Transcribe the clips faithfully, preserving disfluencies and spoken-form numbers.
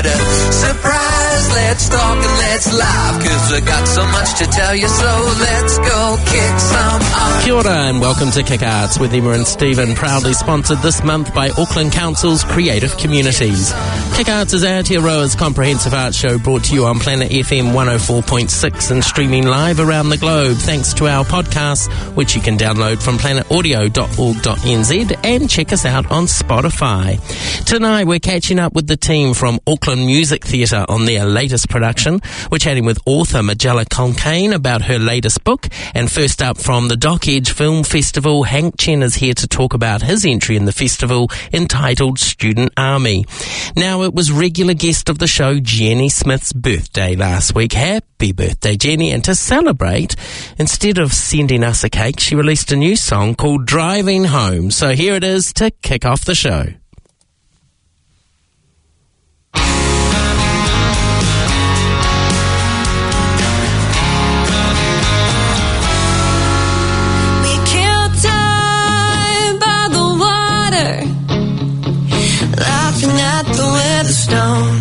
what a surprise. Let's talk and let's laugh, cause I got so much to tell you, so let's go kick some off. Kia ora and welcome to Kick Arts with Emma and Stephen, proudly sponsored this month by Auckland Council's Creative Communities. Kick Arts is Aotearoa's comprehensive art show, brought to you on Planet F M one oh four point six and streaming live around the globe thanks to our podcasts, which you can download from planet audio dot org dot n z and check us out on Spotify. Tonight we're catching up with the team from Auckland Music Theatre on their latest production. We're chatting with author Magella Colkane about her latest book, and first up from the Dock Edge Film Festival, Hank Chen is here to talk about his entry in the festival entitled Student Army. Now, it was regular guest of the show Jenny Smith's birthday last week. Happy birthday, Jenny. And to celebrate, instead of sending us a cake, she released a new song called Driving Home. So here it is to kick off the show. Laughing at the Weatherstone,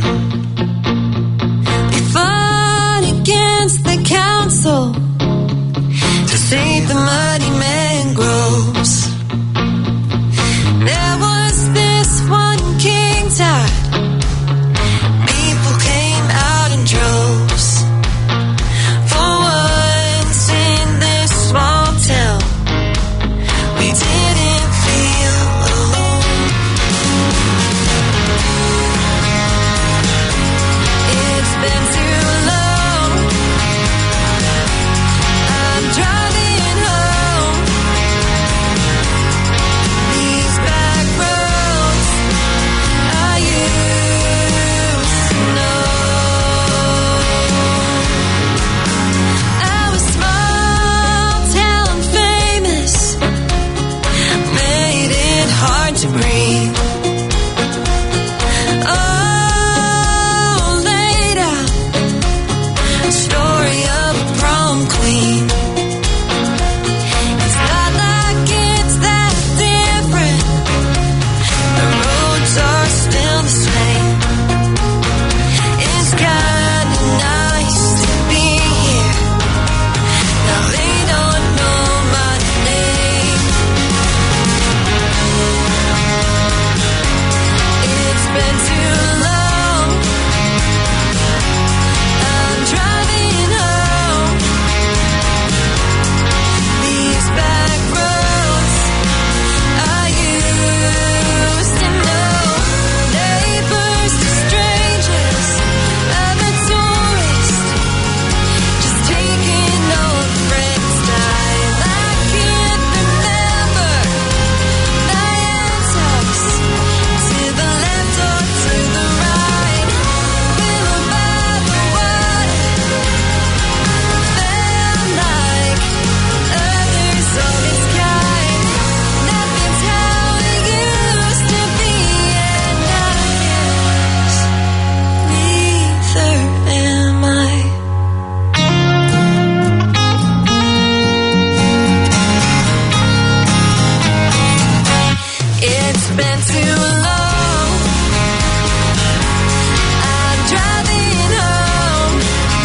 we fought against the council to save the muddy mangroves. There was this one king tide, people came out in droves. For once in this small town, we didn't feel alone. It's been too long, I'm driving home. These back roads I used to know. I was small town famous, made it hard to breathe. Story of a prom queen. It's not like it's that different. The roads are still the same. It's kinda nice to be here. Now they don't know my name. It's been too long, I'm driving home. These back roads I used to know. Neighbors to strangers, other tourists, just taking old friends' time. I can't remember my answers, to the left or to the right. We were by the water, felt like others of its kind. Nothing's how it used to be, and I guess neither am I. It's been too long, I'm driving home.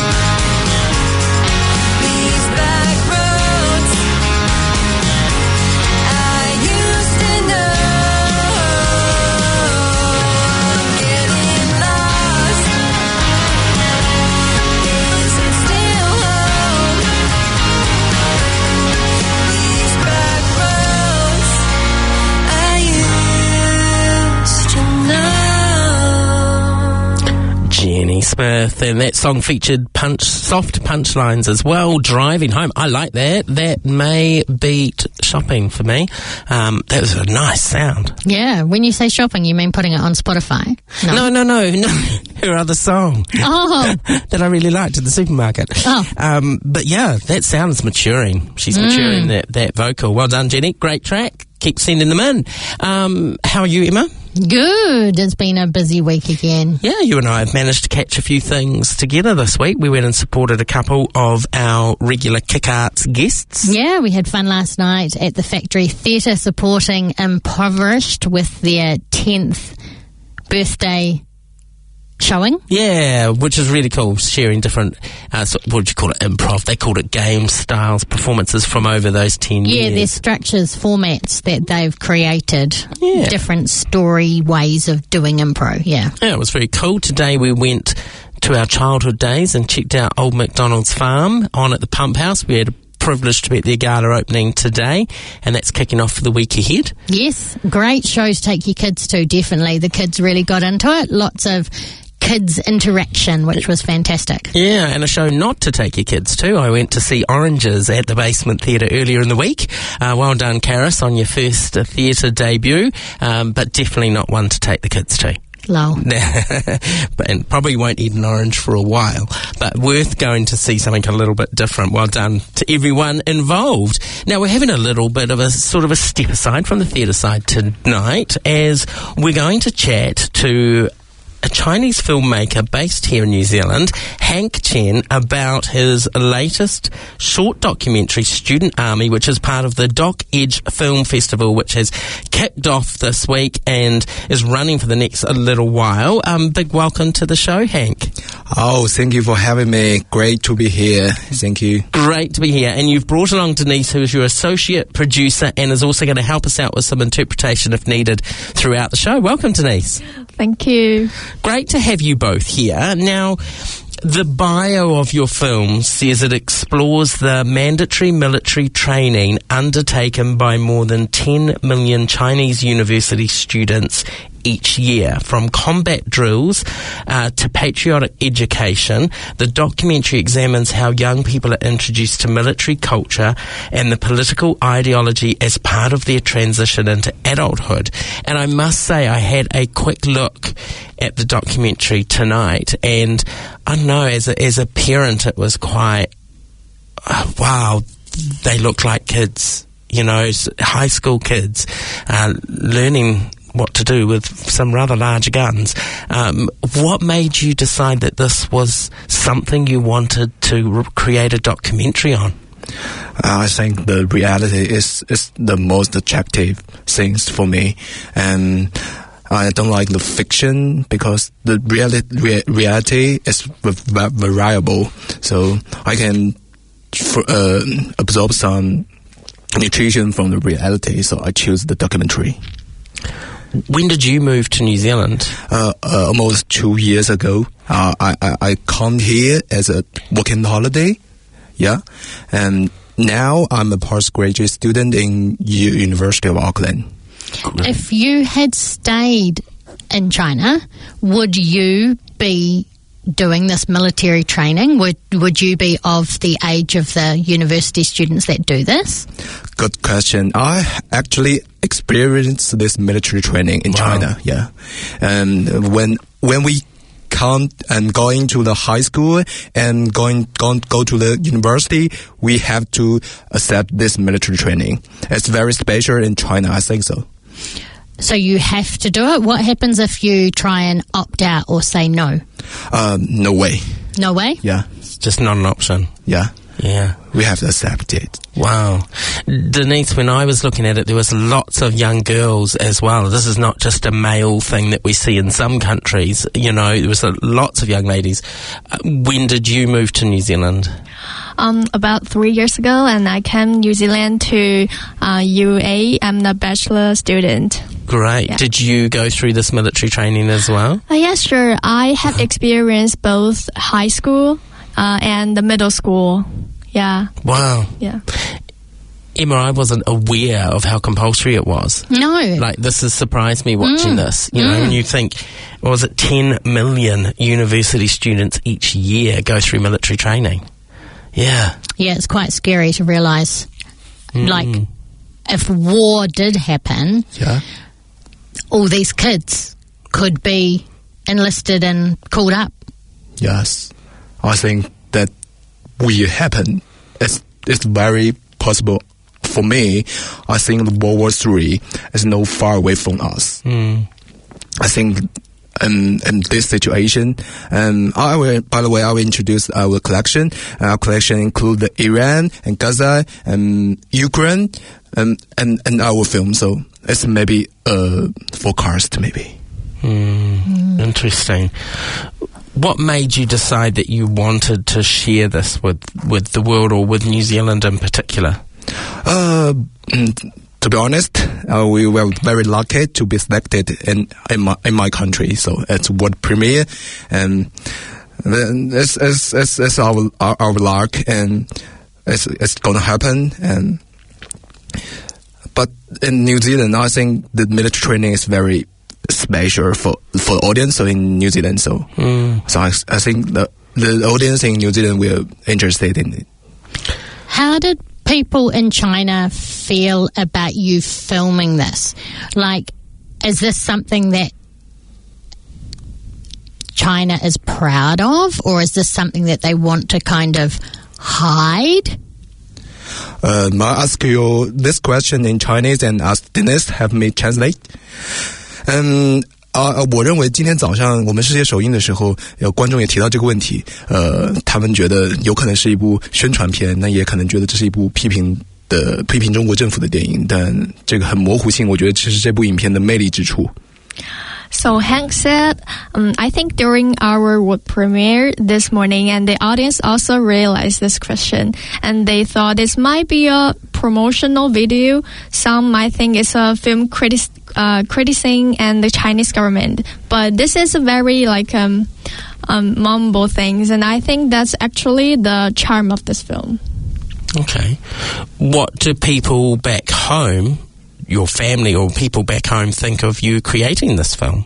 These back roads I used to know. I'm getting lost. Is it still home? These back roads I used to know. Jenny Smith, and that song featured punch, soft punchlines as well. Driving Home, I like that. That may beat shopping for me. Um, that was a nice sound. Yeah, when you say shopping, you mean putting it on Spotify? No, no, no, no. Her other song Oh, that I really liked at the supermarket. Oh. Um, but yeah, that sounds maturing. She's maturing that, that vocal. Well done, Jenny. Great track. Keep sending them in. Um, how are you, Emma? good. It's been a busy week again. Yeah, you and I have managed to catch a few things together this week. We went and supported a couple of our regular Kick Arts guests. Yeah, we had fun last night at the Factory Theatre supporting Impoverished with their tenth birthday showing. Yeah, which is really cool, sharing different, uh, so, what would you call it, improv? They called it game styles, performances from over those ten Yeah, years. there's structures, formats that they've created, Yeah. different story ways of doing improv, yeah. Yeah, it was very cool. Today we went to our childhood days and checked out Old MacDonald's farm on at the Pump House. We had a privilege to be at the gala opening today, and that's kicking off for the week ahead. Yes, great shows to take your kids to, definitely. The kids really got into it. Lots of kids interaction, which was fantastic. Yeah, and a show not to take your kids to. I went to see Oranges at the Basement Theatre earlier in the week. Uh, well done, Karis, on your first uh, theatre debut, um, but definitely not one to take the kids to. Lol. But, and probably won't eat an orange for a while, but worth going to see something a little bit different. Well done to everyone involved. Now, we're having a little bit of a sort of a step aside from the theatre side tonight, as we're going to chat to a Chinese filmmaker based here in New Zealand, Hank Chen, about his latest short documentary, Student Army, which is part of the Doc Edge Film Festival, which has kicked off this week and is running for the next a little while. Um, big welcome to the show, Hank. Oh, thank you for having me. Great to be here. Thank you. Great to be here. And you've brought along Denise, who is your associate producer and is also going to help us out with some interpretation if needed throughout the show. Welcome, Denise. Thank you. Great to have you both here. Now, the bio of your film says it explores the mandatory military training undertaken by more than ten million Chinese university students each year. From combat drills uh, to patriotic education, the documentary examines how young people are introduced to military culture and the political ideology as part of their transition into adulthood. And I must say, I had a quick look at the documentary tonight, and I don't know, as a, as a parent, it was quite, uh, wow, they look like kids, you know, s- high school kids, uh, learning what to do with some rather large guns. Um, what made you decide that this was something you wanted to re- create a documentary on? Uh, I think the reality is, is the most attractive things for me. And I don't like the fiction because the reality, rea- reality is v- variable. So I can f- uh, absorb some nutrition from the reality. So I choose the documentary. When did you move to New Zealand? Uh, uh, almost two years ago, uh, I, I, I come here as a working holiday. Yeah. And now I'm a postgraduate student in U- University of Auckland. If you had stayed in China, would you be doing this military training? Would would you be of the age of the university students that do this? Good question. I actually experienced this military training in Wow. China. Yeah. And when when we come and going to the high school and going, going go to the university, we have to accept this military training. It's very special in China, I think so. So you have to do it. What happens if you try and opt out or say no? Um, no way. No way? Yeah. It's just not an option. Yeah. Yeah. We have to accept it. Wow. Denise, when I was looking at it, there was lots of young girls as well. This is not just a male thing that we see in some countries. You know, there was a, lots of young ladies. Uh, when did you move to New Zealand? Um, about three years ago, and I came New Zealand to uh, U A. I'm a bachelor student. Great. Yeah. Did you go through this military training as well? Uh, yes, sure. I have experienced both high school uh, and the middle school. Yeah, Wow. yeah. Emma, I wasn't aware of how compulsory it was. No. Like, this has surprised me watching Mm. this. You know, Mm. when you think, what was it, ten million university students each year go through military training. Yeah. Yeah, it's quite scary to realise, Mm. like, if war did happen, Yeah. all these kids could be enlisted and called up. Yes. I think that will happen. It's, it's very possible. For me, I think World War Three is not far away from us. Mm. I think in, in this situation, um, I will, by the way, I will introduce our collection. Our collection includes the Iran and Gaza and Ukraine and, and, and our film. So it's maybe a forecast, maybe. Mm, mm. Interesting. What made you decide that you wanted to share this with, with the world or with New Zealand in particular? Uh, to be honest, uh, we were very lucky to be selected in in my, in my country. So it's world premiere, and it's it's it's, it's our, our our luck, and it's it's gonna happen. And but in New Zealand, I think the military training is very special for for the audience. So in New Zealand, so mm. so I, I think the the audience in New Zealand will interested in it. How did people in China feel about you filming this? Like, is this something that China is proud of, or is this something that they want to kind of hide? Uh, may I ask you this question in Chinese and ask Dennis have me translate? Um, 啊、呃，我认为今天早上我们世界首映的时候，有观众也提到这个问题。呃，他们觉得有可能是一部宣传片，那也可能觉得这是一部批评的批评中国政府的电影，但这个很模糊性，我觉得这是这部影片的魅力之处。 So Hank said, um, I think during our world premiere this morning, and the audience also realized this question, and they thought this might be a promotional video. Some might think it's a film critic, uh, criticizing and the Chinese government, but this is a very like um, um, mumble things, and I think that's actually the charm of this film. Okay, what do people back home, your family or people back home, think of you creating this film?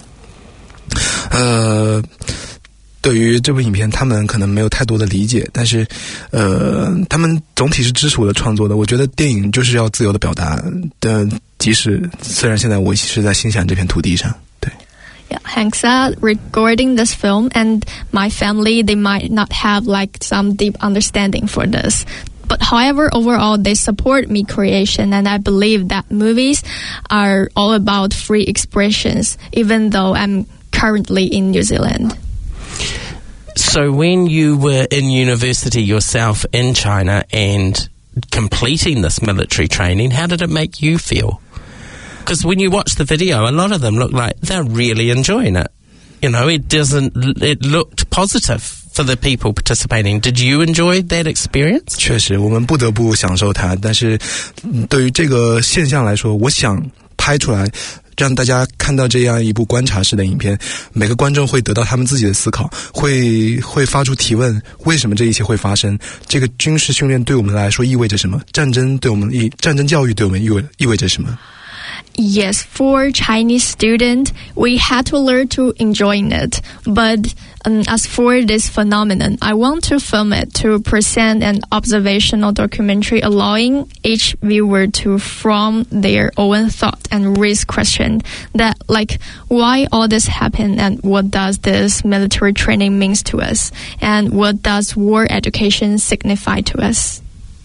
呃，对于这部影片，他们可能没有太多的理解，但是，呃，他们总体是支持我的创作的。我觉得电影就是要自由的表达的，即使虽然现在我是在新西兰这片土地上，对。 Yeah, Hank said regarding this film, and my family, they might not have like some deep understanding for this. But however, overall, they support me creation, and I believe that movies are all about free expressions, even though I'm currently in New Zealand. So when you were in university yourself in China and completing this military training, how did it make you feel? Because when you watch the video, a lot of them look like they're really enjoying it. You know, it doesn't, it looked positive for the people participating. Did you enjoy that experience? 确实，我们不得不享受它。但是，对于这个现象来说，我想拍出来，让大家看到这样一部观察式的影片，每个观众会得到他们自己的思考，会会发出提问：为什么这一切会发生？这个军事训练对我们来说意味着什么？战争对我们意战争教育对我们意味意味着什么？ Yes, for Chinese student, we had to learn to enjoying it. But um, as for this phenomenon, I want to film it to present an observational documentary, allowing each viewer to form their own thought and raise question that, like, why all this happened and what does this military training means to us, and what does war education signify to us.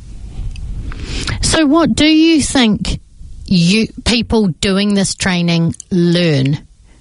So, what do you think you people doing this training learn?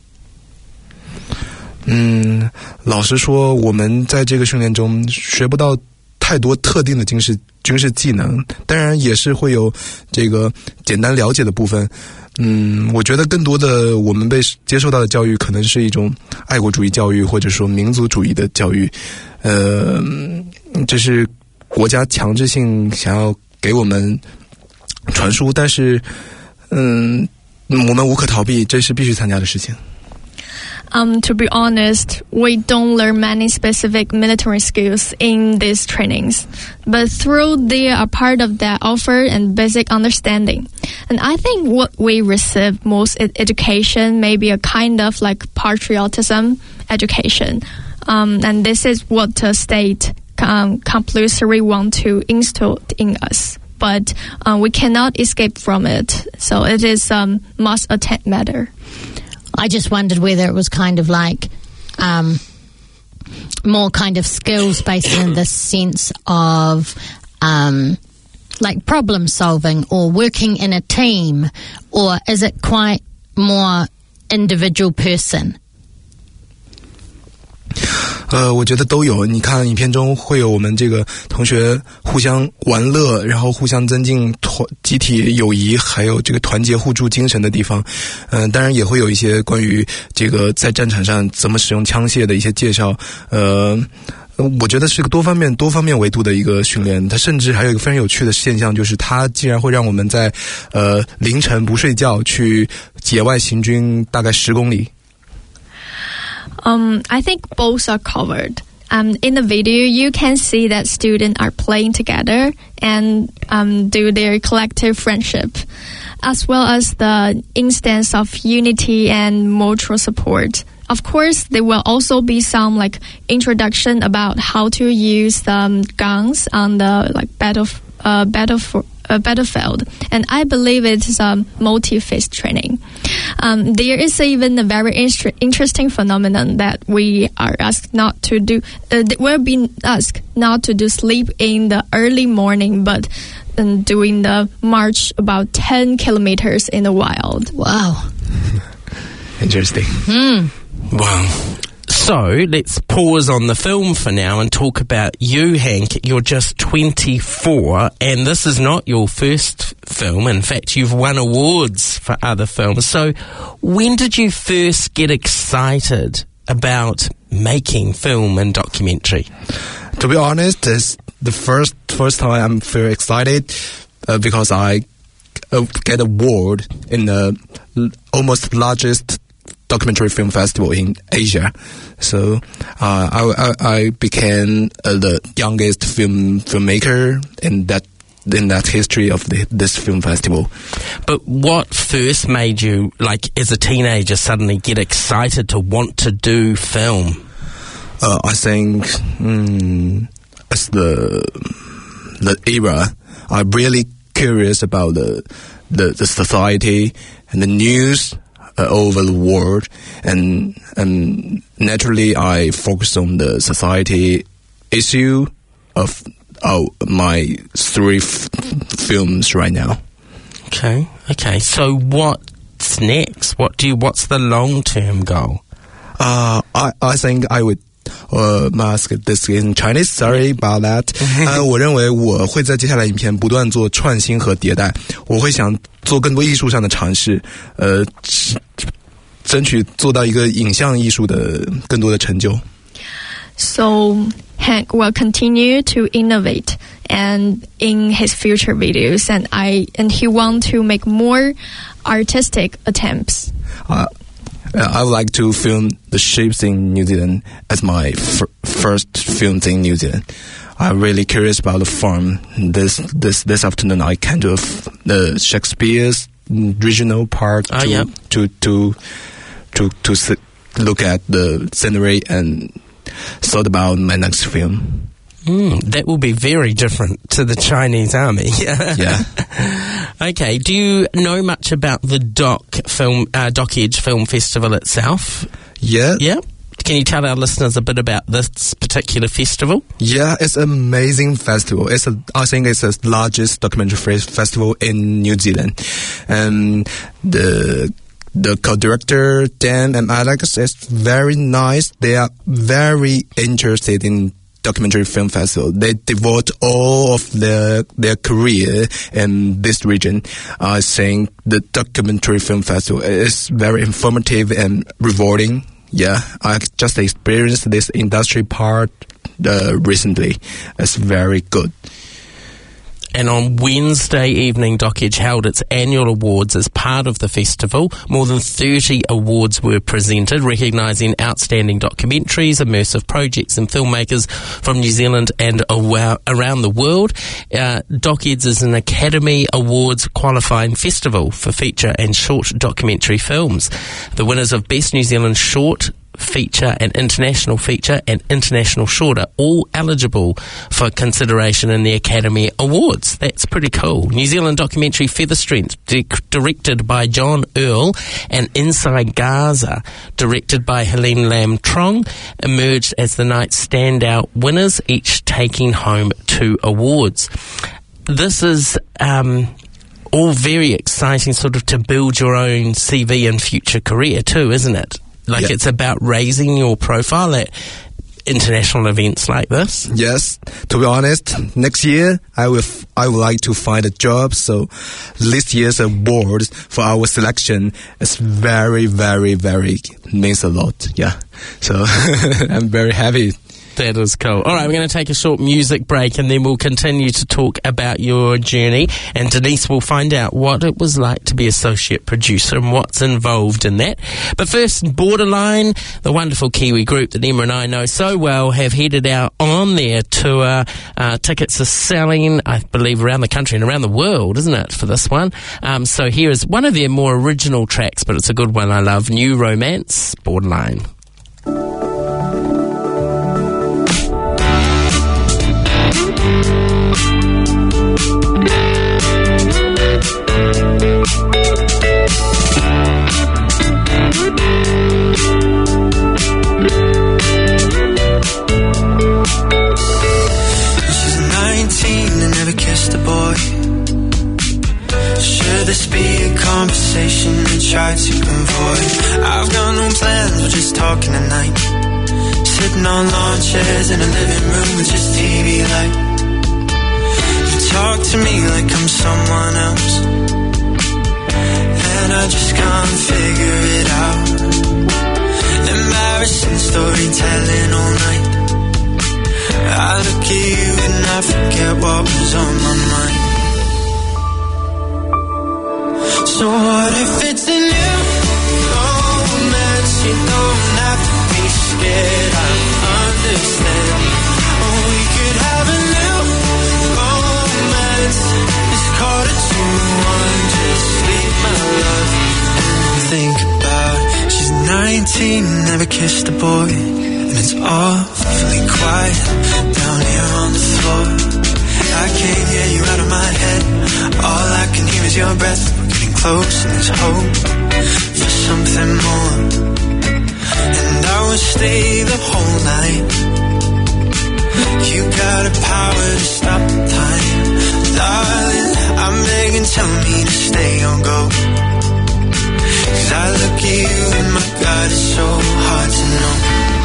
嗯，老实说，我们在这个训练中学不到太多特定的军事军事技能，当然也是会有这个简单了解的部分。嗯，我觉得更多的我们被接受到的教育，可能是一种爱国主义教育，或者说民族主义的教育。呃，这是国家强制性想要给我们传输，但是，嗯，我们无可逃避，这是必须参加的事情。 Um, to be honest, we don't learn many specific military skills in these trainings, but through they are part of that offer and basic understanding. And I think what we receive most in education may be a kind of like patriotism education. Um, and this is what the state um, compulsory want to instill in us. But uh, we cannot escape from it. So it is a um, must attend matter. I just wondered whether it was kind of like um, more kind of skills based in the sense of um, like problem solving or working in a team, or is it quite more individual person? 呃，我觉得都有。你看影片中会有我们这个同学互相玩乐，然后互相增进团集体友谊，还有这个团结互助精神的地方。嗯、呃，当然也会有一些关于这个在战场上怎么使用枪械的一些介绍。呃。我觉得是个多方面、多方面维度的一个训练。它甚至还有一个非常有趣的现象，就是它竟然会让我们在呃凌晨不睡觉去野外行军大概十公里。 Um, I think both are covered. Um, in the video, you can see that students are playing together and um, do their collective friendship, as well as the instance of unity and mutual support. Of course, there will also be some like introduction about how to use um, guns on the like battle uh, battle uh, battlefield, and I believe it's a multi-phase training. Um, there is even a very inter- interesting phenomenon that we are asked not to do. Uh, we're being asked not to do sleep in the early morning, but um, doing the march about ten kilometers in the wild. Wow. Interesting. Hmm. Wow. So, let's pause on the film for now and talk about you, Hank. You're just twenty-four, and this is not your first film. In fact, you've won awards for other films. So, when did you first get excited about making film and documentary? To be honest, it's the first first time I'm very excited uh, because I uh, get an award in the l- almost largest documentary film festival in Asia. So uh, I, I, I became uh, the youngest film filmmaker in that in that history of the, this film festival. But what first made you, like as a teenager, suddenly get excited to want to do film? Uh, I think mm, as the the era, I'm really curious about the the, the society and the news Uh, over the world, and and naturally I focus on the society issue of oh, my three f- films right now. Okay, okay. So what's next? What do you? What's the long-term goal? Uh, I I think I would. Uh, ask this in Chinese. Sorry about that. 呃，我认为我会在接下来影片不断做创新和迭代。我会想做更多艺术上的尝试，呃，争取做到一个影像艺术的更多的成就。 So Hank will continue to innovate and in his future videos, and I and he want to make more artistic attempts. Uh, I would like to film the ships in New Zealand as my f- first film in New Zealand. I'm really curious about the farm. This this this afternoon, I came to f- the Shakespeare's regional park oh, to, yeah. to to to to sit, look at the scenery and thought about my next film. Mm, that will be very different to the Chinese army. Yeah. Okay. Do you know much about the Doc Film uh, Doc Edge Film Festival itself? Yeah. Yeah. Can you tell our listeners a bit about this particular festival? Yeah, it's an amazing festival. It's a, I think it's the largest documentary festival in New Zealand, and the the co-director Dan and Alex is very nice. They are very interested in documentary film festival. They devote all of their their career in this region. I think the documentary film festival is very informative and rewarding. Yeah, I just experienced this industry part uh, recently. It's very good. And on Wednesday evening, Doc Edge held its annual awards as part of the festival. More than thirty awards were presented, recognising outstanding documentaries, immersive projects and filmmakers from New Zealand and around the world. Uh, Doc Edge is an Academy Awards qualifying festival for feature and short documentary films. The winners of Best New Zealand Short, Feature and International Feature and International Short are all eligible for consideration in the Academy Awards. That's pretty cool. New Zealand documentary Feather Strength, di- directed by John Earl, and Inside Gaza, directed by Helene Lam Trong, emerged as the night's standout winners, each taking home two awards. This is um, all very exciting, sort of to build your own C V and future career too, isn't it? Like, yeah. It's about raising your profile. At, international events like this? Yes, to be honest, next year I will f- I would like to find a job. So this year's award for our selection is very, very, very means a lot. Yeah, so I'm very happy. That is cool. All right, we're going to take a short music break and then we'll continue to talk about your journey. And Denise will find out what it was like to be associate producer and what's involved in that. But first, Borderline, the wonderful Kiwi group that Emma and I know so well, have headed out on their tour. Uh, tickets are selling, I believe, around the country and around the world, isn't it, for this one? Um, so here is one of their more original tracks, but it's a good one I love. New Romance, Borderline. Try to avoid. I've got no plans, we're just talking tonight. Sitting on lawn chairs in a living room with just T V light. You talk to me like I'm someone else, and I just can't figure it out. Embarrassing storytelling all night. I look at you and I forget what was on my mind. So what if it's a new romance? You don't have to be scared, I understand. Or we could have a new romance. It's called a two-one, just leave my love and think about it. She's nineteen, never kissed a boy, and it's awfully quiet down here on the floor. I can't get you out of my head. All I can hear is your breath. We're getting close and there's hope for something more. And I will stay the whole night. You got a power to stop time. Darling, I'm begging, tell me to stay or go. Cause I look at you and my God, it's so hard to know.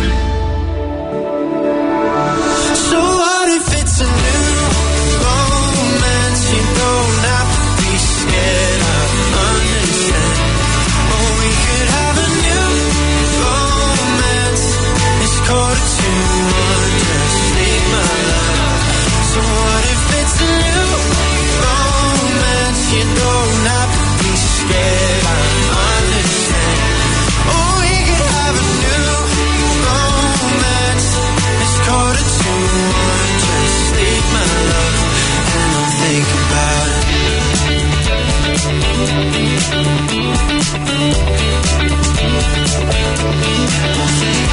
So what if it's a new romance? You don't have to be scared, I understand. Or we could have a new romance. It's called a two-one, just leave my love. So what if it's a new romance? You don't have to be scared, I understand. Or we could have a new romance. It's called a two-one, just leave my love and I'll think about it. I'll think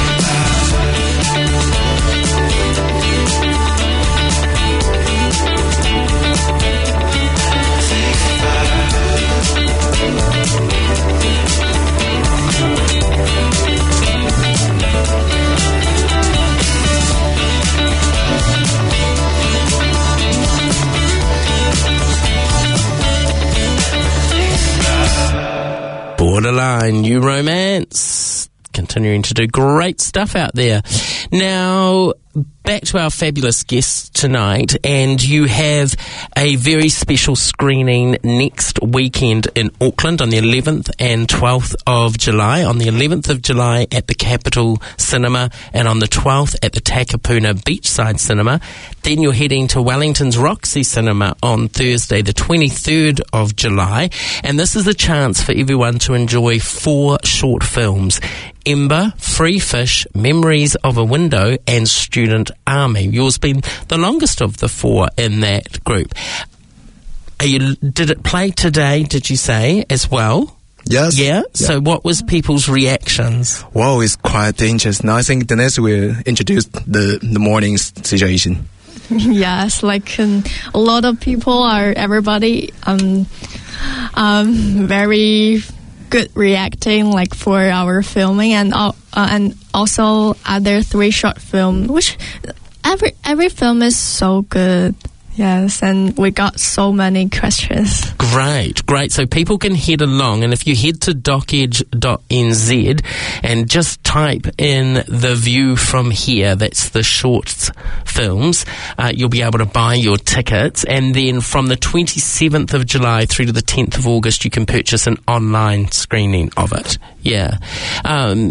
Borderline, New Romance, continuing to do great stuff out there. Now, back to our fabulous guests tonight, and you have a very special screening next weekend in Auckland on the eleventh and twelfth of July. On the eleventh of July at the Capitol Cinema, and on the twelfth at the Takapuna Beachside Cinema. Then you're heading to Wellington's Roxy Cinema on Thursday, the twenty-third of July. And this is a chance for everyone to enjoy four short films: Ember, Free Fish, Memories of a Window, and Student Army. Yours been the longest of the four in that group. Are you, did it play today, did you say, as well? Yes. Yeah? yeah? So what was people's reactions? Wow, it's quite dangerous. Now I think Denise will introduce the, the morning's situation. Yes, like um, a lot of people are, everybody um, um, very good reacting like for our filming, and uh, and also other three short film, which every every film is so good. Yes, and we got so many questions. Great, great. So people can head along, and if you head to docedge dot n z and just type in The View From Here, that's the short films, uh, you'll be able to buy your tickets. And then from the twenty-seventh of July through to the tenth of August, you can purchase an online screening of it. Yeah. Um,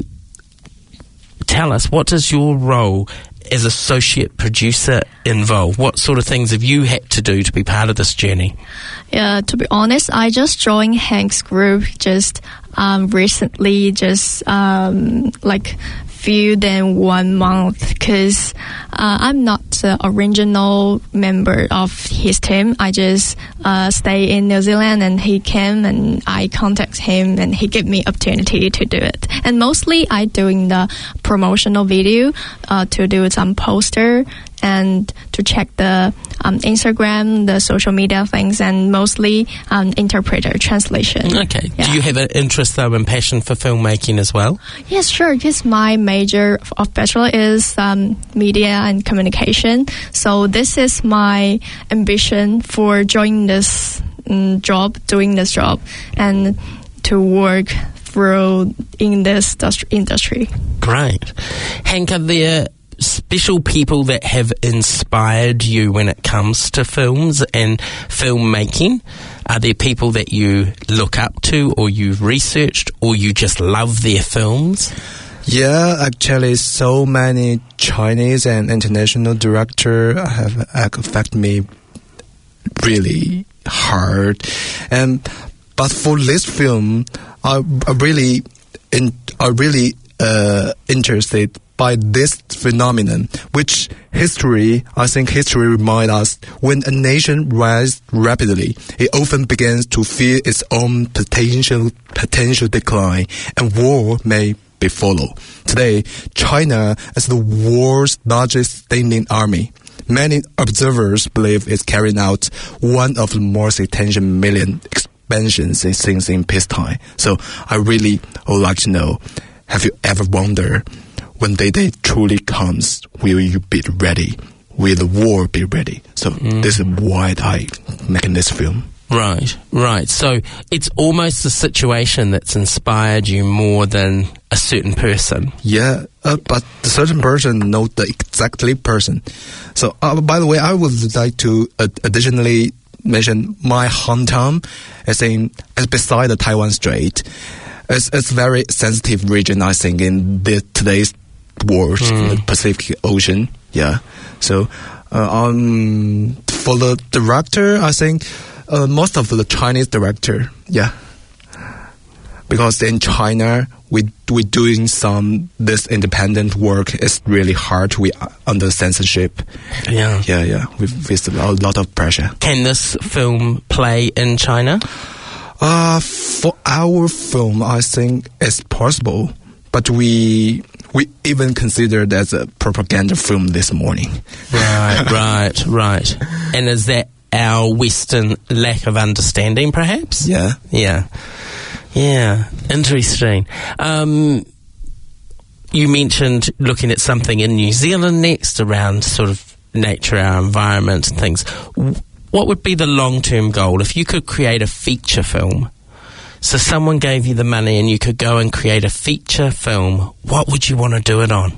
tell us, what does your role as associate producer involve? What sort of things have you had to do to be part of this journey? Yeah, to be honest, I just joined Hank's group just um, recently, just um, like few than one month, because uh, I'm not the original member of his team. I just uh, stay in New Zealand, and he came and I contact him and he gave me opportunity to do it. And mostly I doing the promotional video, uh, to do some poster and to check the um, Instagram, the social media things, and mostly um, interpreter translation. Okay. Yeah. Do you have an interest though and passion for filmmaking as well? Yes, sure. Yes, my major of bachelor is um, media and communication. So this is my ambition for joining this um, job, doing this job, and to work through in this industry. Great. Hank, are there special people that have inspired you when it comes to films and filmmaking? Are there people that you look up to, or you've researched, or you just love their films? Yeah, actually, so many Chinese and international directors have affected me really hard. And but for this film, I, I really, in, I really uh, interested by this phenomenon, which history, I think history reminds us, when a nation rises rapidly, it often begins to fear its own potential potential decline, and war may be follow. Today, China is the world's largest standing army. Many observers believe it's carrying out one of the most attention million expansions since in peacetime. So I really would like to know, have you ever wondered, when the day truly comes, will you be ready? Will the war be ready? So mm. this is why I making this film. Right, right. So it's almost a situation that's inspired you more than a certain person. Yeah, uh, but the certain person knows the exactly person. So uh, by the way, I would like to uh, additionally mention my hometown is in is beside the Taiwan Strait. It's it's very sensitive region, I think, in the, today's world, mm. the Pacific Ocean. Yeah. So uh, um, for the director, I think uh, most of the Chinese director, yeah, because in China we we doing some this independent work is really hard. We are under censorship. Yeah, yeah, yeah. We face a lot of pressure. Can this film play in China? Uh, for our film, I think it's possible, but we we even considered as a propaganda film this morning. Right, right, right. And is that our Western lack of understanding, perhaps? Yeah, yeah, yeah. Interesting. Um, you mentioned looking at something in New Zealand next around sort of nature, our environment, and things. What would be the long-term goal if you could create a feature film? So someone gave you the money and you could go and create a feature film. What would you want to do it on?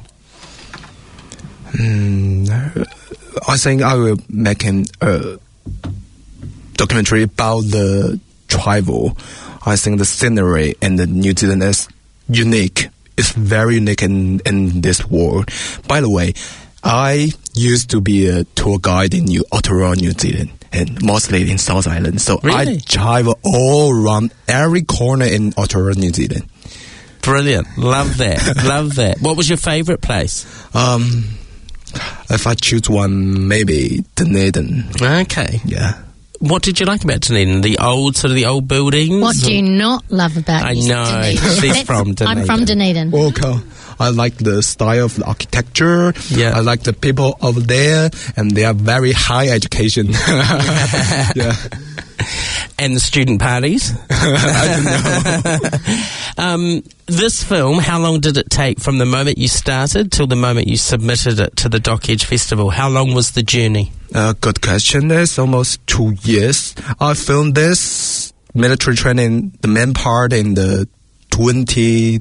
Mm, I think I will make a uh, documentary about the travel. I think the scenery in the New Zealand is unique. It's very unique in, in this world. By the way, I used to be a tour guide in New Aotearoa, New Zealand, and mostly in South Island. So really? I travel all around every corner in Aotearoa, New Zealand. Brilliant. Love that. Love that. What was your favourite place? Um, if I choose one, maybe Dunedin. Okay. Yeah. What did you like about Dunedin? The old, sort of the old buildings? What do you not love about I Dunedin? know. She's from Dunedin. I'm from Dunedin. Okay. I like the style of the architecture. Yeah. I like the people over there, and they are very high education. Yeah. And the student parties. I don't know. um, this film, how long did it take from the moment you started till the moment you submitted it to the Doc Edge Festival? How long was the journey? Uh, good question. It's almost two years. I filmed this military training, the main part in the twenty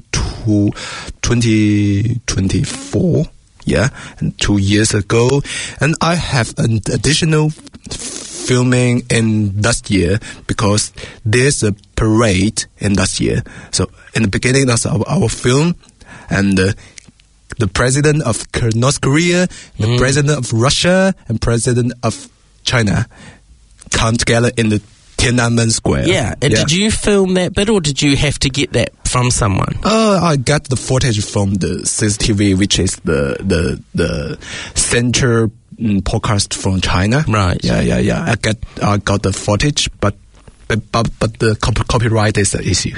twenty-four. Yeah, and two years ago. And I have an additional filming in last year because there's a parade in last year. So in the beginning of our, our film, and uh, the president of North Korea, the Mm. president of Russia, and president of China come together in the Tiananmen Square. Yeah. And did you film that bit, or did you have to get that from someone? Uh, I got the footage from the C C T V, which is the the the center mm, podcast from China. Right. Yeah, yeah, yeah. I got I got the footage, but but but, but the cop- copyright is the issue.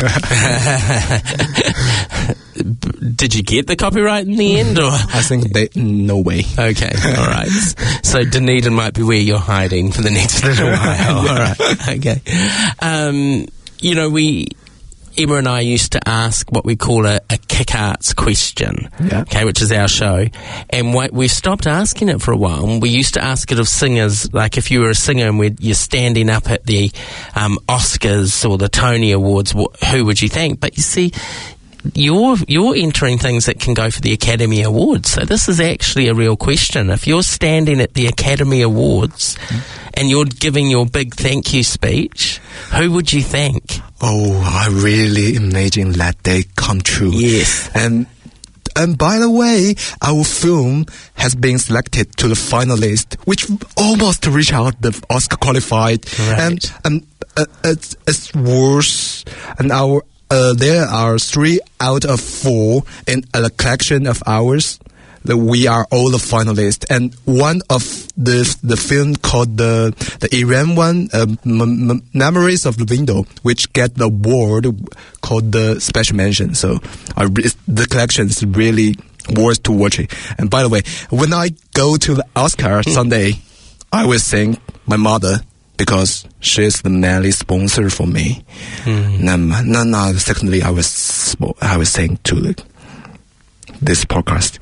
Did you get the copyright in the end, or? I think they no way. Okay, all right. So Dunedin might be where you're hiding for the next little while. All right, okay. Um, you know, we, Emma and I used to ask what we call a, a kick arts question, Yeah. okay, which is our show, and we, we stopped asking it for a while. We used to ask it of singers, like if you were a singer and we're, you're standing up at the um, Oscars or the Tony Awards, wh- who would you thank? But you see, You're you're entering things that can go for the Academy Awards. So this is actually a real question. If you're standing at the Academy Awards mm. and you're giving your big thank you speech, who would you thank? Oh, I really imagine that day come true. Yes. And and by the way, our film has been selected to the finalist, which almost reached out the Oscar qualified. Right. And and uh, it's, it's worse. And our Uh, there are three out of four in a collection of ours. That we are all the finalists, and one of the the film called the the Iran one, uh, M- M- Memories of the Window, which get the award called the special mention. So I re- the collection is really worth to watch it. And by the way, when I go to the Oscar Sunday, I will sing my mother, because she's the mainly sponsor for me. Mm. And, no, no, secondly, I was I was saying to the, this podcast.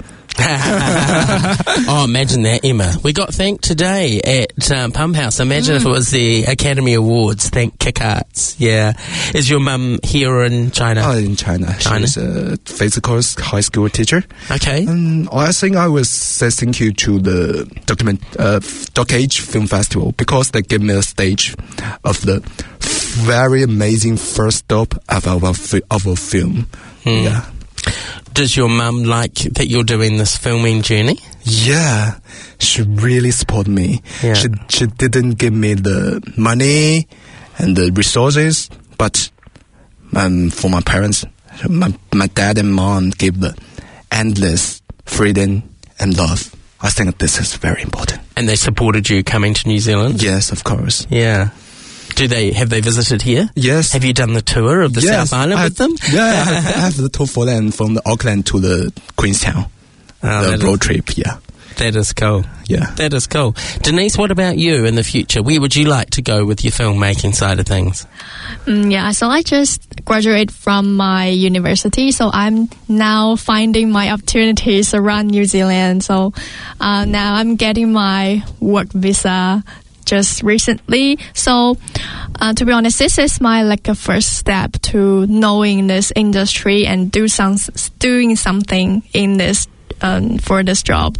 Oh, imagine that, Emma. We got thanked today at um, Pump House. Imagine mm. if it was the Academy Awards. Thank Kick Arts. Yeah. Is your mum here or in China? Oh, in China. China. She's a physical high school teacher. Okay. And I think I will say thank you to the document uh, Doc Edge Film Festival, because they gave me a stage of the very amazing first stop of our, fi- of our film. Mm. Yeah. Does your mum like that you're doing this filming journey? Yeah, she really supported me. Yeah. She she didn't give me the money and the resources, but um, for my parents, my my dad and mom gave the endless freedom and love. I think this is very important. And they supported you coming to New Zealand? Yes, of course. Yeah. Do they have they visited here? Yes. Have you done the tour of the yes, South Island I, with them? Yeah, I have, I have the tour for them from the Auckland to the Queenstown. Oh, the road trip, yeah. That is cool. Yeah. That is cool. Denise, what about you in the future? Where would you like to go with your filmmaking side of things? Mm, yeah, so I just graduated from my university, so I'm now finding my opportunities around New Zealand. So uh, now I'm getting my work visa just recently. So uh, to be honest, this is my like a first step to knowing this industry and do some doing something in this um, for this job.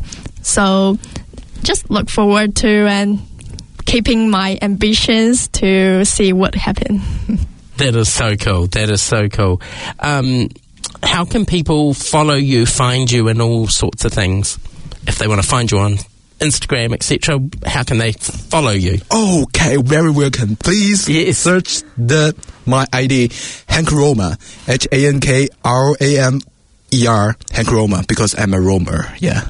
So just look forward to and keeping my ambitions to see what happens. That is so cool. That is so cool. Um, how can people follow you, find you, and all sorts of things? If they want to find you on Instagram, et cetera, how can they follow you? Okay, very welcome. Please yes. search the my I D, Hank Roma, H A N K R A M E R, Hank Roma, because I'm a roamer. Yeah.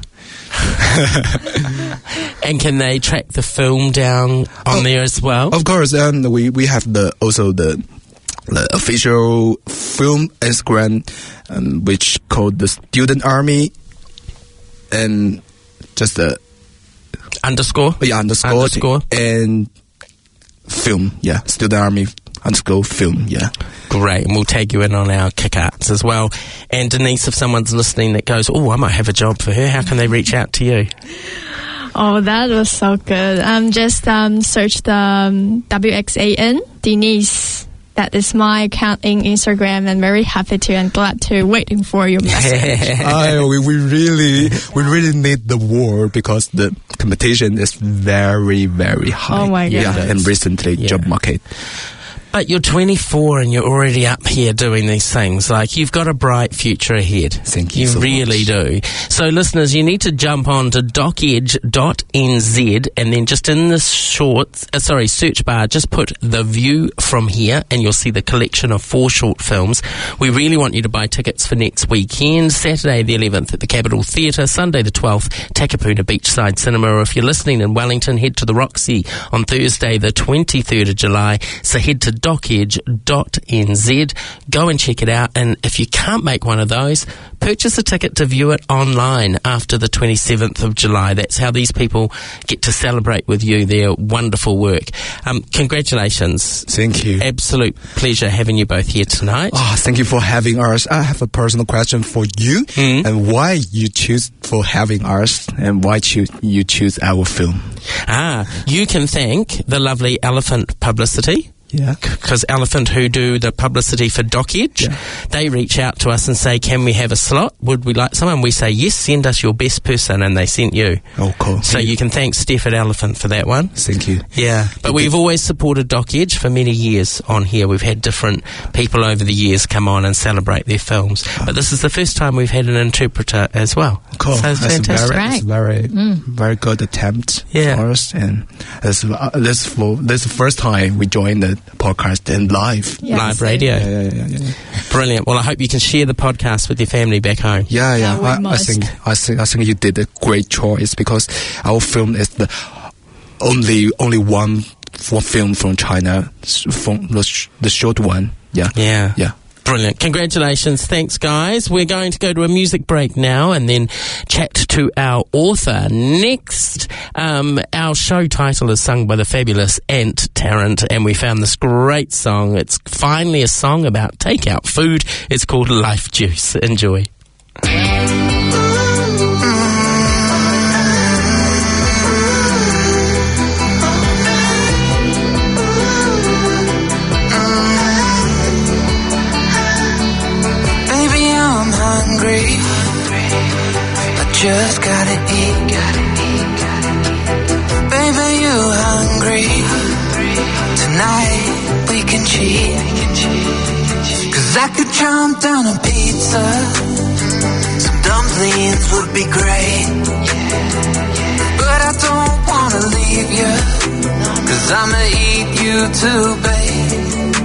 And can they track the film down on oh, there as well? Of course, and we we have the also the the official film Instagram, um, which called the Student Army, and just the underscore yeah underscore, underscore. and film. Yeah, Student Army underscore film. Yeah. Great, and we'll tag you in on our kick-outs as well. And Denise, if someone's listening that goes, oh, I might have a job for her, how can they reach out to you? Oh, that was so good. Um, just um, search the um, W X A N, Denise. That is my account in Instagram, and very happy to and glad to waiting for your message. I, we, we really we really need the word because the competition is very, very high. Oh my Yeah, goodness. and recently Yeah. job market. But you're twenty-four and you're already up here doing these things. Like, you've got a bright future ahead. Thank you You so really much. do. So, listeners, you need to jump on to doc edge dot n z and then just in the short, uh, sorry, search bar, just put The View From Here and you'll see the collection of four short films. We really want you to buy tickets for next weekend, Saturday the eleventh at the Capitol Theatre, Sunday the twelfth, Takapuna Beachside Cinema. Or if you're listening in Wellington, head to the Roxy on Thursday the twenty-third of July. So head to doc edge dot n z, go and check it out, and if you can't make one of those, purchase a ticket to view it online after the twenty-seventh of July. That's how these people get to celebrate with you their wonderful work. Um, congratulations. Thank you. Absolute pleasure having you both here tonight. Oh, thank you for having us. I have a personal question for you, Mm. and why you choose for having us, and why choose you choose our film? Ah, you can thank the lovely Elephant Publicity. Yeah. Because Elephant, who do the publicity for Doc Edge, Yeah. they reach out to us and say, can we have a slot? Would we like someone? We say, yes, send us your best person, and they sent you. Oh, cool. So you can thank Steph at Elephant for that one. Thank you. Yeah, but we've always supported Doc Edge for many years on here. We've had different people over the years come on and celebrate their films. But this is the first time we've had an interpreter as well. Cool. So it's That's fantastic. very, it's very, very good attempt Yeah. for us, and this uh, this for this is the first time we joined the podcast and live. Yes. Live radio. Yeah, yeah, yeah, yeah. Brilliant. Well, I hope you can share the podcast with your family back home. Yeah, yeah. Yeah, we I, I must. think I think I think you did a great choice because our film is the only only one for film from China, s- from the, sh- the short one. Yeah, Yeah. yeah. Brilliant. Congratulations. Thanks, guys. We're going to go to a music break now and then chat to our author next. Um, our show title is sung by the fabulous Ant Tarrant, and we found this great song. It's finally a song about takeout food. It's called Life Juice. Enjoy. Baby, I'm hungry. I just gotta eat. Baby, you hungry? Tonight we can cheat. Cause I could chomp down a pizza. Some dumplings would be great. But I don't wanna leave you. Cause I'ma eat you too, babe.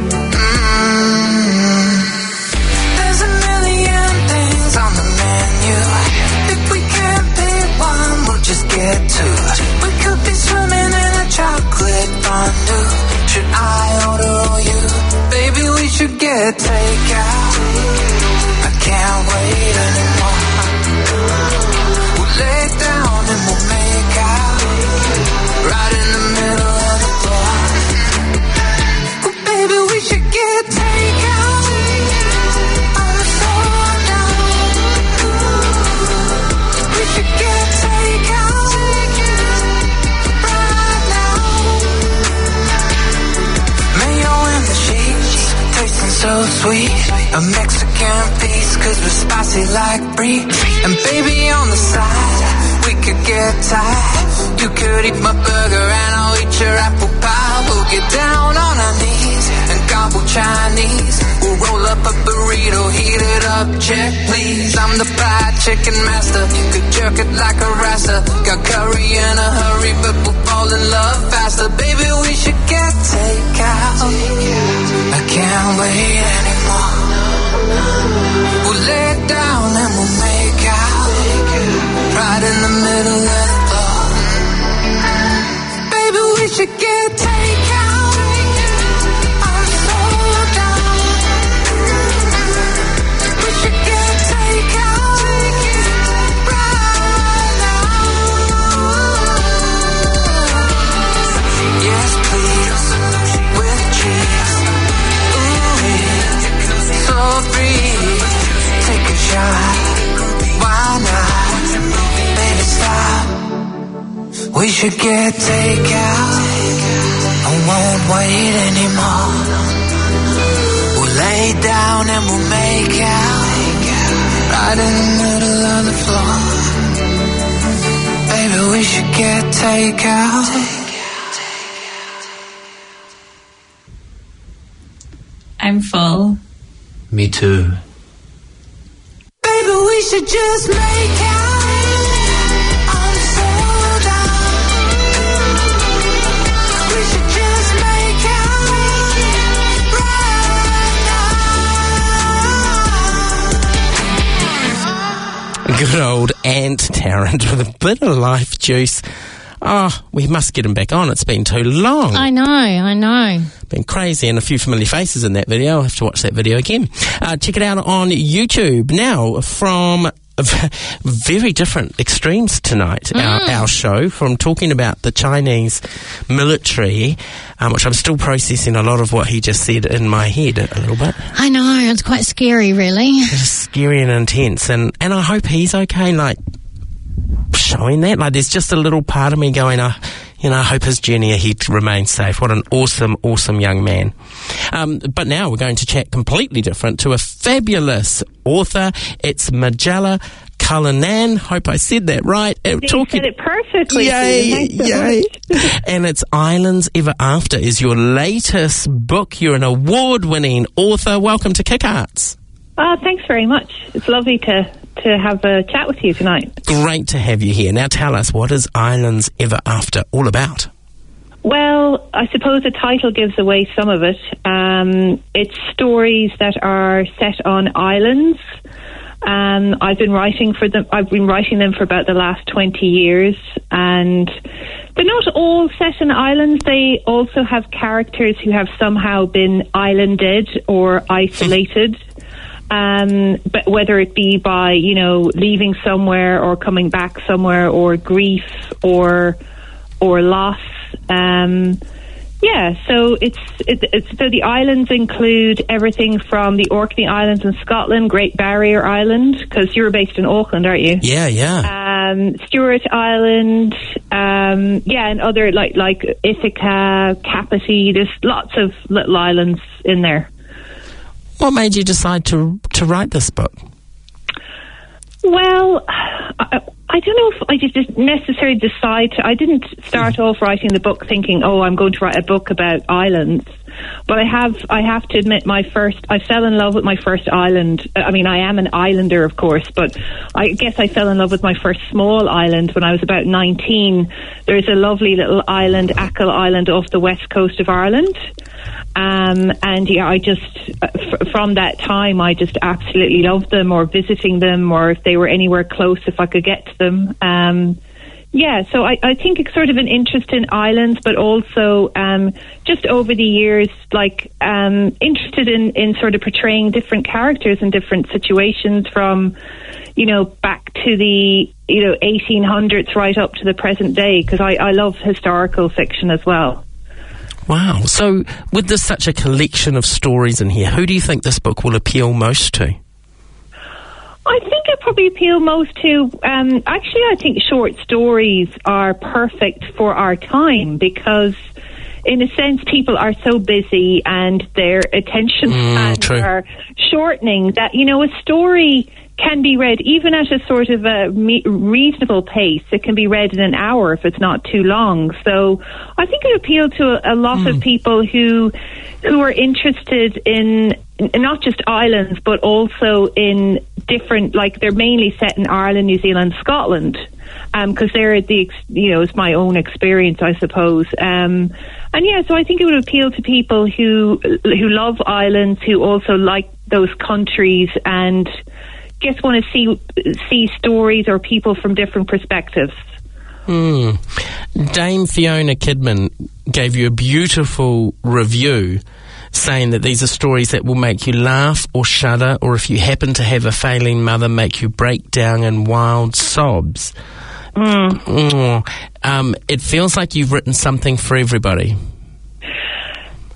Mm. There's a million things on the menu. If we can't pick one, we'll just get two. We could be swimming in a chocolate fondue. Should I order or you? Baby, we should get takeout. I can't wait anymore. We'll lay down and we'll make out right in the middle of the floor. Oh, baby, we should get takeout. I'm so down. We should get takeout right now. Mayo in the sheets, tasting so sweet. A Mexican feast, cause we're spicy like brie. And baby on the side, we could get tied. You could eat my burger and I'll eat your apple pie. We'll get down on our knees and gobble Chinese. We'll roll up a burrito, heat it up, check please. I'm the fried chicken master, you could jerk it like a rasta. Got curry in a hurry, but we'll fall in love faster. Baby, we should get takeout. I can't wait anymore. We'll lay down and we'll make out right in the middle of the floor. Baby, we should get takeout. I'm so down. We should get takeout right now. we should get takeout. I won't wait anymore. We'll lay down and we'll make out right in the middle of the floor. Baby, we should get takeout. I'm full. Me too. Baby, we should just make out. I'm so down. We should just make out right now. Good old Ant Tarrant with a bit of life juice. Oh, we must get him back on. It's been too long. I know, I know. Been crazy, and a few familiar faces in that video. I'll have to watch that video again. Uh, check it out on YouTube. Now, from very different extremes tonight, mm. our, our show, from talking about the Chinese military, um, which I'm still processing a lot of what he just said in my head a little bit. I know, it's quite scary, really. It's scary and intense, and, and I hope he's okay, like, showing that. Like, there's just a little part of me going, uh, you know, I hope his journey ahead remains safe. What an awesome, awesome young man. Um, but now we're going to chat completely different to a fabulous author. It's Majella Cullinan. Hope I said that right. You Talking, said it perfectly. Yay, so yay. And it's Islands Ever After is your latest book. You're an award-winning author. Welcome to Kick Arts. Oh, thanks very much. It's lovely to, to have a chat with you tonight. Great to have you here. Now tell us, what is Islands Ever After all about? Well, I suppose the title gives away some of it. Um, it's stories that are set on islands. Um, I've been writing for them. I've been writing them for about the last twenty years, and they're not all set in islands. They also have characters who have somehow been islanded or isolated. Um, but whether it be by, you know, leaving somewhere or coming back somewhere, or grief or or loss. Um, yeah, so it's, it, it's so the islands include everything from the Orkney Islands in Scotland, Great Barrier Island, because you're based in Auckland, aren't you? Yeah, yeah. Um, Stewart Island, um, yeah, and other like like Ithaca, Kapiti. There's lots of little islands in there. What made you decide to to write this book? Well, I, I don't know if I just necessarily decide to. I didn't start off writing the book thinking, oh, I'm going to write a book about islands. But I have, I have to admit, my first, I fell in love with my first island. I mean, I am an islander, of course, but I guess I fell in love with my first small island when I was about nineteen. There's a lovely little island, Achill Island, off the west coast of Ireland. Um, and yeah, I just, f- from that time, I just absolutely loved them, or visiting them, or if they were anywhere close, if I could get to them. Um, yeah, so I, I think it's sort of an interest in islands, but also um, just over the years, like um, interested in, in sort of portraying different characters in different situations, from, you know, back to the, you know, eighteen hundreds right up to the present day, because I, I love historical fiction as well. Wow. So with this such a collection of stories in here, who do you think this book will appeal most to? I think it probably appeal most to, um, actually I think short stories are perfect for our time, because in a sense people are so busy and their attention spans mm, are shortening that, you know, a story can be read even at a sort of a me- reasonable pace. It can be read in an hour if it's not too long. So I think it appealed to a, a lot mm. of people who who are interested in not just islands, but also in different, like they're mainly set in Ireland, New Zealand, Scotland, because um, they're the, you know, it's my own experience, I suppose. Um, and yeah, so I think it would appeal to people who who love islands, who also like those countries, and just want to see see stories or people from different perspectives. Mm. Dame Fiona Kidman gave you a beautiful review saying that these are stories that will make you laugh or shudder, or if you happen to have a failing mother, make you break down in wild sobs. Mm. Mm. Um, it feels like you've written something for everybody. Yeah,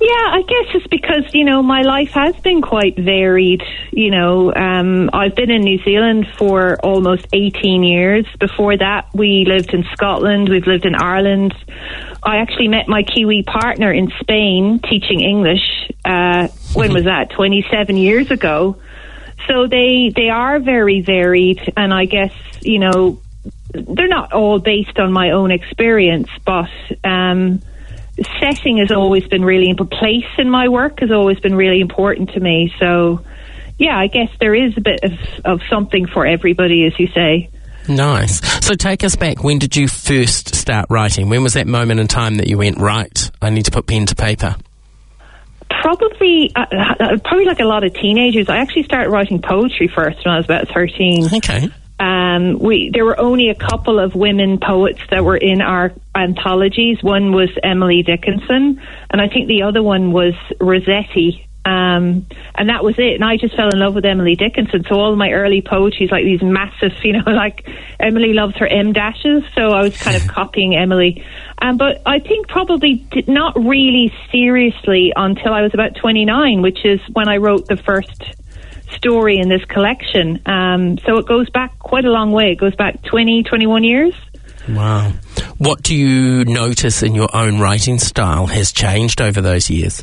Yeah, I guess it's because, you know, my life has been quite varied. You know, um, I've been in New Zealand for almost eighteen years. Before that, we lived in Scotland. We've lived in Ireland. I actually met my Kiwi partner in Spain teaching English. Uh, when was that? twenty-seven years ago. So they, they are very varied. And I guess, you know, they're not all based on my own experience, but... Um, setting has always been really important. Place in my work has always been really important to me. So, yeah, I guess there is a bit of, of something for everybody, as you say. Nice. So take us back. When did you first start writing? When was that moment in time that you went, right, I need to put pen to paper? Probably, uh, uh, probably like a lot of teenagers. I actually started writing poetry first when I was about thirteen. Okay. Um, we there were only a couple of women poets that were in our anthologies. One was Emily Dickinson, and I think the other one was Rossetti. Um, and that was it. And I just fell in love with Emily Dickinson. So all my early poetry is like these massive, you know, like Emily loves her M dashes. So I was kind of copying Emily. Um, but I think probably did not really seriously until I was about twenty-nine, which is when I wrote the first story in this collection. Um, so it goes back quite a long way. It goes back twenty, twenty-one years. Wow. What do you notice in your own writing style has changed over those years?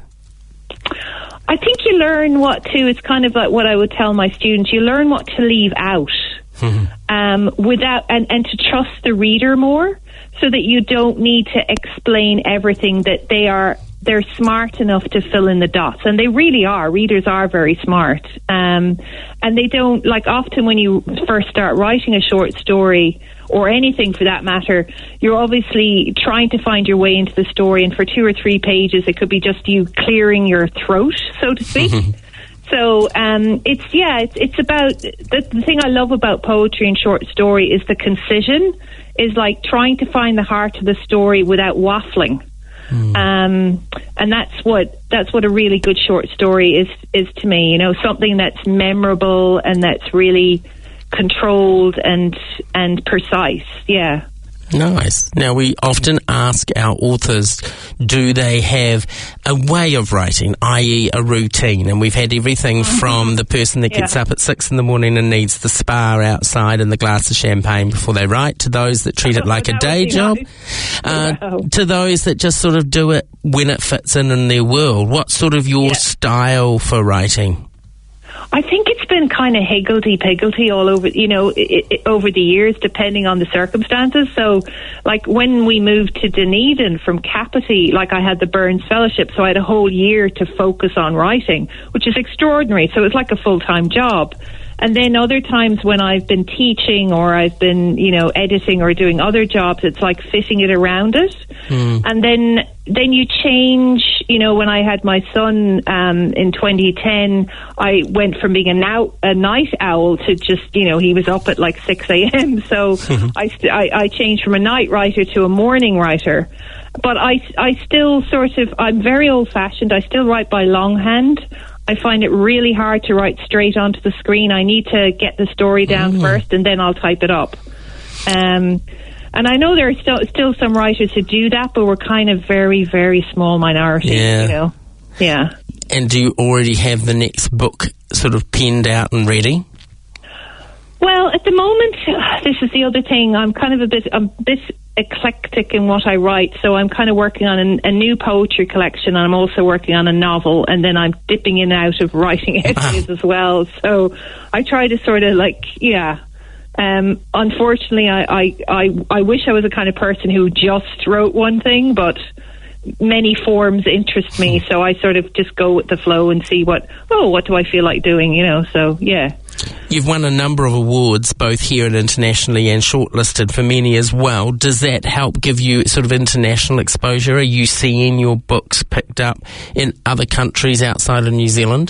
I think you learn what to, it's kind of like what I would tell my students, you learn what to leave out mm-hmm. um, without, and, and to trust the reader more so that you don't need to explain everything, that they are they're smart enough to fill in the dots, and they really are. Readers are very smart, um, and they don't, like, often when you first start writing a short story or anything for that matter, you're obviously trying to find your way into the story, and for two or three pages it could be just you clearing your throat, so to speak. So um, it's yeah, it's it's about the, the thing I love about poetry and short story is the concision, is like trying to find the heart of the story without waffling. Mm. Um, and that's what that's what a really good short story is is to me. You know, something that's memorable and that's really controlled and and precise. Yeah. Nice. Now, we often ask our authors, do they have a way of writing, that is a routine? And we've had everything mm-hmm. from the person that gets yeah. up at six in the morning and needs the spa outside and the glass of champagne before they write, to those that treat it like a day job, nice. uh, wow. to those that just sort of do it when it fits in in their world. What's sort of your yeah. style for writing? I think it's been kind of higgledy-piggledy all over, you know, it, it, over the years, depending on the circumstances. So, like, when we moved to Dunedin from Kapiti, like, I had the Burns Fellowship, so I had a whole year to focus on writing, which is extraordinary. So it was like a full-time job. And then other times when I've been teaching or I've been, you know, editing or doing other jobs, it's like fitting it around it. Mm. And then then you change, you know, when I had my son um, in twenty ten, I went from being a, now, a night owl to just, you know, he was up at like six a.m. So mm-hmm. I, st- I, I changed from a night writer to a morning writer. But I, I still sort of, I'm very old-fashioned. I still write by longhand. I find it really hard to write straight onto the screen. I need to get the story down mm. first, and then I'll type it up. Um, and I know there are still still some writers who do that, but we're kind of very, very small minority. Yeah. You know, yeah. And do you already have the next book sort of penned out and ready? Well, at the moment, this is the other thing. I'm kind of a bit, I'm a bit eclectic in what I write. So I'm kind of working on a, a new poetry collection, and I'm also working on a novel, and then I'm dipping in and out of writing essays as well. So I try to sort of like, yeah. Um, unfortunately, I, I, I, I wish I was the kind of person who just wrote one thing, but many forms interest me. So I sort of just go with the flow and see what, oh, what do I feel like doing, you know? So, yeah. You've won a number of awards, both here and internationally, and shortlisted for many as well. Does that help give you sort of international exposure? Are you seeing your books picked up in other countries outside of New Zealand?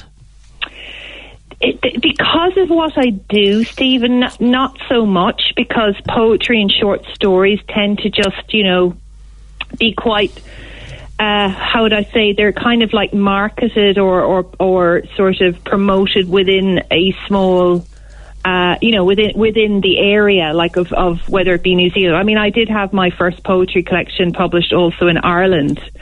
It, because of what I do, Stephen, not so much, because poetry and short stories tend to just, you know, be quite... Uh, how would I say, they're kind of like marketed or, or, or sort of promoted within a small, uh, you know, within within the area, like of, of whether it be New Zealand. I mean, I did have my first poetry collection published also in Ireland.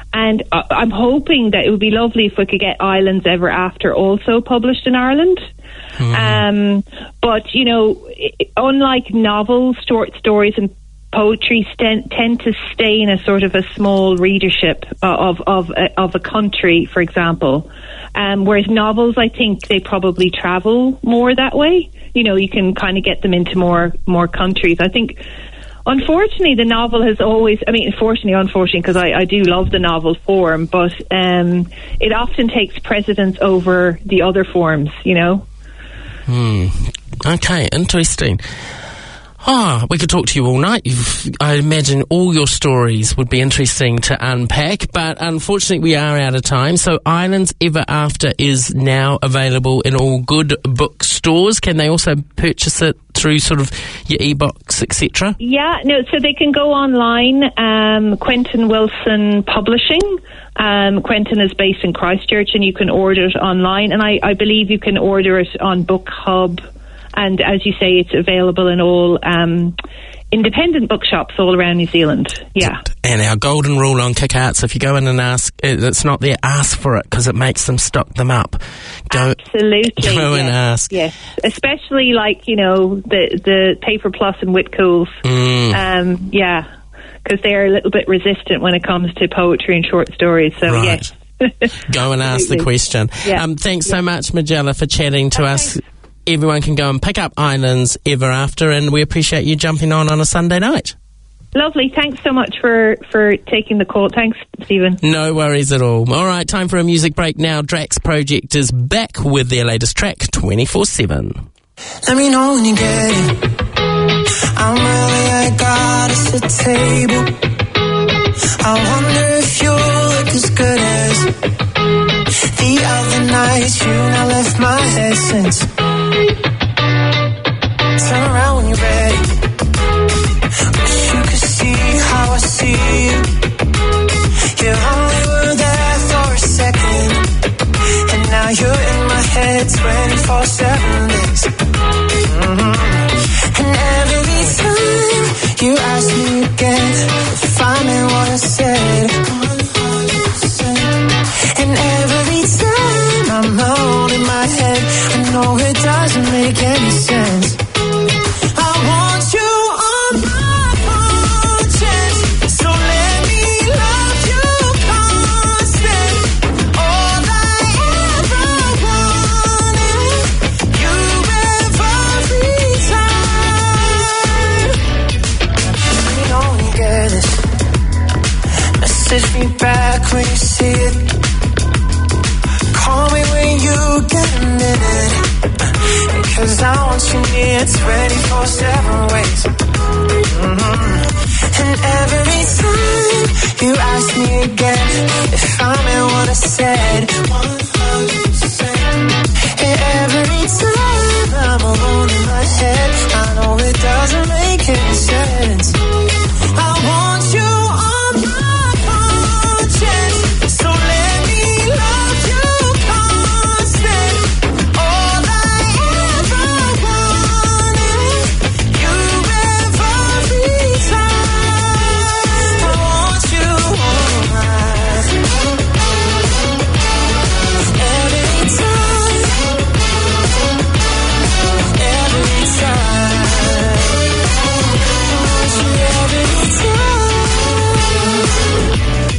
And uh, I'm hoping that it would be lovely if we could get Islands Ever After also published in Ireland. Mm. Um, but, you know, it, unlike novels, short stories and poetry st- tend to stay in a sort of a small readership of of uh, of a country, for example. Um, whereas novels, I think they probably travel more that way. You know, you can kind of get them into more more countries. I think, unfortunately, the novel has always, I mean, fortunately, unfortunately, because I, I do love the novel form, but um, it often takes precedence over the other forms, you know? Hmm. Okay, interesting. Ah, oh, we could talk to you all night. You've, I imagine all your stories would be interesting to unpack, but unfortunately we are out of time. So Islands Ever After is now available in all good bookstores. Can they also purchase it through sort of your e-books, et cetera? Yeah, no, so they can go online, um, Quentin Wilson Publishing. Um, Quentin is based in Christchurch, and you can order it online, and I, I believe you can order it on Book Hub. And as you say, it's available in all um, independent bookshops all around New Zealand. Yeah. And our golden rule on Kick-Arts, if you go in and ask, it's not there, ask for it, because it makes them stock them up. Go, Absolutely. Go yes. and ask. Yes. Especially like, you know, the, the Paper Plus and Whitcools. Mm. Um, yeah. Because they're a little bit resistant when it comes to poetry and short stories. So, right. yes. Go and ask the question. Yeah. Um, thanks yeah. so much, Majella, for chatting to okay. us. Everyone can go and pick up Islands Ever After, and we appreciate you jumping on on a Sunday night. Lovely. Thanks so much for, for taking the call. Thanks, Stephen. No worries at all. All right, time for a music break now. Drax Project is back with their latest track, twenty-four seven. Let me know when you get it. I'm really, I got us a table. I wonder if you look as good as the other night. You now left my head since. Turn around when you're ready. Wish you could see how I see you. You only were there for a second, and now you're in my head twenty-four seven days. Mm-hmm. And every time you ask me again if I meant what I said, and every time I'm alone in my head, I know it doesn't make any sense. I want you on my conscience, so let me love you constant. All I ever wanted, you every time. You know when you get this, message me back when you see it. Call me when you get a minute, cause I want you near twenty-four seven ways. Mm-hmm. And every time you ask me again if I meant what I said, one hundred percent. And every time I'm alone in my head, I know it doesn't make any sense. I want you on my conscience, so let me love you constant. All I ever wanted, you every time. I want you on my every time, every time. I want you every time.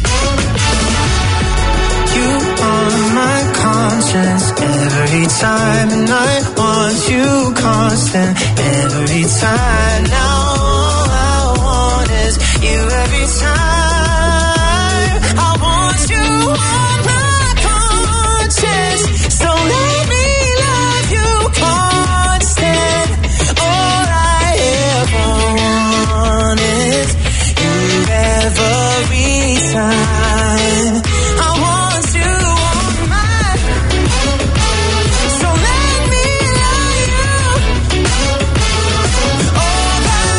You on my conscience every time, and I want you constant every time. Now all I want is you every time. I want you on my conscience, so let me love you constant. All I ever want is you every time. I want you on my, so let me love you. All I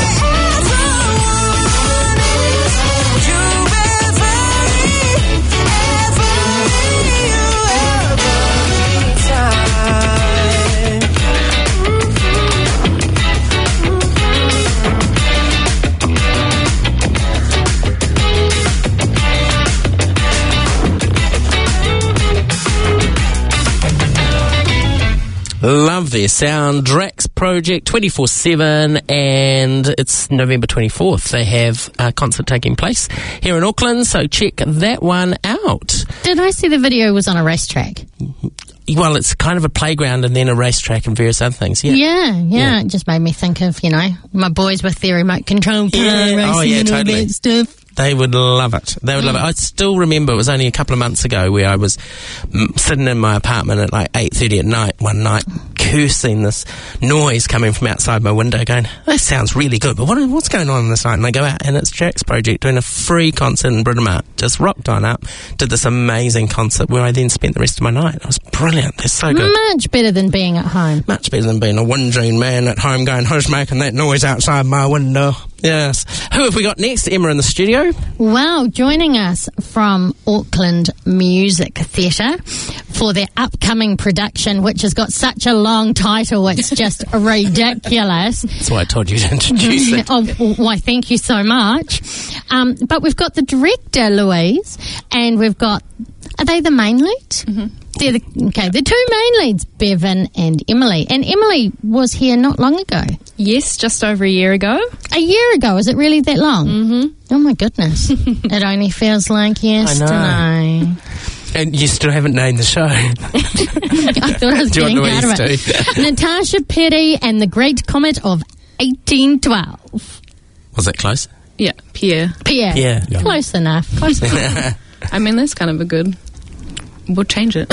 Love their sound. Drax Project twenty-four seven, and it's November twenty-fourth. They have a concert taking place here in Auckland, so check that one out. Did I see the video was on a racetrack? Well, it's kind of a playground and then a racetrack and various other things, yeah. Yeah, yeah. Yeah. It just made me think of, you know, my boys with their remote control car Yeah. racing Oh, yeah, and all totally. that stuff. They would love it. They would love it. I still remember it was only a couple of months ago where I was mm, sitting in my apartment at like eight thirty at night one night, cursing this noise coming from outside my window, going, that sounds really good, but what, what's going on this night? And I go out and it's Drax Project doing a free concert in Britomart. Just rocked on up, did this amazing concert where I then spent the rest of my night. It was brilliant. They're so good. Much better than being at home. Much better than being a whinging man at home going, who's making that noise outside my window? Yes. Who have we got next? Emma in the studio. Well, joining us from Auckland Music Theatre for their upcoming production, which has got such a long title, it's just ridiculous. That's why I told you to introduce it. Oh, why, thank you so much. Um, but we've got the director, Louise, and we've got, are they the main leads? Mm-hmm. They're the, okay, the two main leads, Bevan and Emily. And Emily was here not long ago. Yes, just over a year ago. A year ago? Is it really that long? Mm-hmm. Oh, my goodness. It only feels like yesterday. And you still haven't named the show. I thought I was Do you getting want out of Louise it. too? Natasha Perry and the Great Comet of eighteen twelve. Was that close? Yeah, Pierre. Pierre. Yeah. Yeah. Close enough. Close enough. I mean, that's kind of a good... We'll change it.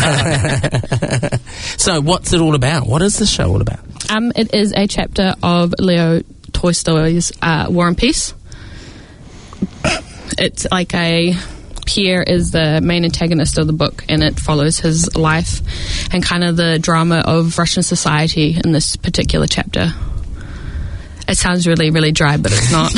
So, what's it all about? What is the show all about? Um, it is a chapter of Leo Tolstoy's uh, War and Peace. It's like a... Pierre is the main antagonist of the book, and it follows his life and kind of the drama of Russian society in this particular chapter. It sounds really, really dry, but it's not.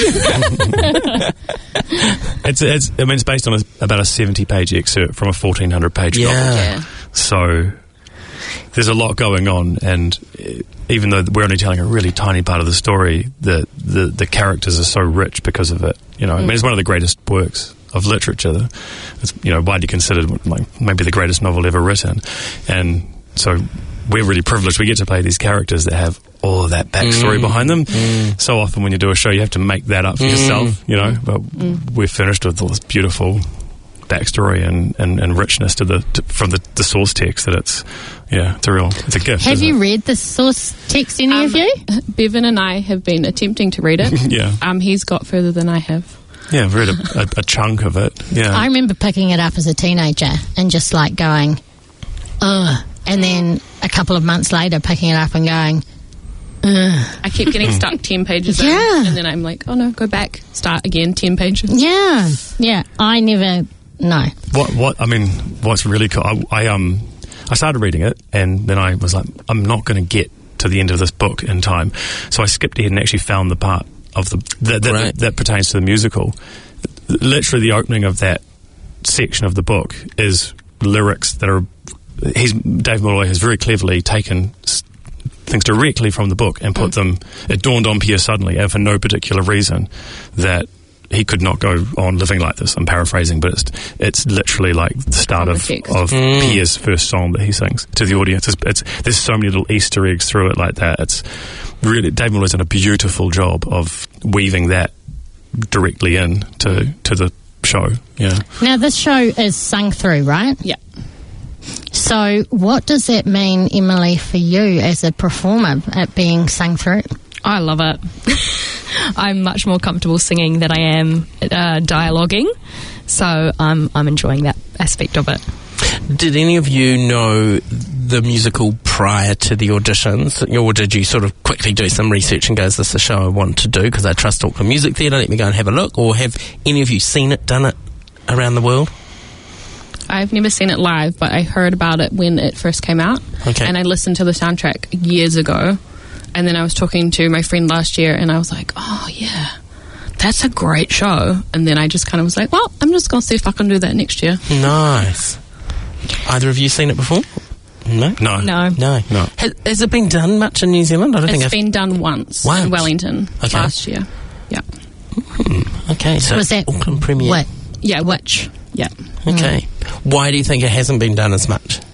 it's, it's, I mean, it's based on a, about a seventy-page excerpt from a fourteen hundred page Yeah. novel. Yeah. So there's a lot going on, and uh, even though we're only telling a really tiny part of the story, the, the, the characters are so rich because of it. You know, I mean, it's one of the greatest works of literature. It's, you know, widely considered like maybe the greatest novel ever written, and so we're really privileged. We get to play these characters that have all of that backstory Mm. behind them. Mm. So often when you do a show, you have to make that up for Mm. yourself, you know, but Mm. we're finished with all this beautiful backstory and, and, and richness to the to, from the, the source text that it's, yeah, it's a real, it's a gift. Have isn't you it? read the source text, any Um, of you? Bevan and I have been attempting to read it. Yeah. Um, he's got further than I have. Yeah, I've read a, a, a chunk of it. Yeah. I remember picking it up as a teenager and just like going, ugh. And then a couple of months later picking it up and going, ugh. I keep getting stuck ten pages Yeah. in, and then I'm like, oh no, go back, start again, ten pages. Yeah. Yeah. I never, no. What what I mean, what's really cool? I, I um I started reading it, and then I was like, I'm not going to get to the end of this book in time, so I skipped ahead and actually found the part of the that that, Right. that pertains to the musical. Literally, the opening of that section of the book is lyrics that are. He's Dave Malloy has very cleverly taken s- things directly from the book and put them. It dawned on Pierre suddenly, and for no particular reason, that he could not go on living like this. I'm paraphrasing, but it's it's literally like the start From of the text. of Mm. Pierre's first song that he sings to the audience. It's, it's there's so many little Easter eggs through it like that. It's really Dave Malloy's done a beautiful job of weaving that directly in to to the show. Yeah. Now, this show is sung through, right? Yeah. So what does that mean, Emily, for you as a performer, it being sung through? I love it. I'm much more comfortable singing than I am uh, dialoguing, so I'm I'm enjoying that aspect of it. Did any of you know the musical prior to the auditions, or did you sort of quickly do some research and go, is this a show I want to do because I trust Auckland Music Theatre, let me go and have a look? Or have any of you seen it, done it around the world? I've never seen it live, but I heard about it when it first came out. Okay. And I listened to the soundtrack years ago. And then I was talking to my friend last year, and I was like, oh, yeah, that's a great show. And then I just kind of was like, well, I'm just going to see if I can do that next year. Nice. Either of you seen it before? No? No. No. No. No. Has, has it been done much in New Zealand? I don't think It's I've... been done once, Once? in Wellington Okay. last year. Yeah. Okay, so Was that Auckland premiere. what? Yeah, which, yeah. Okay. Why do you think it hasn't been done as much?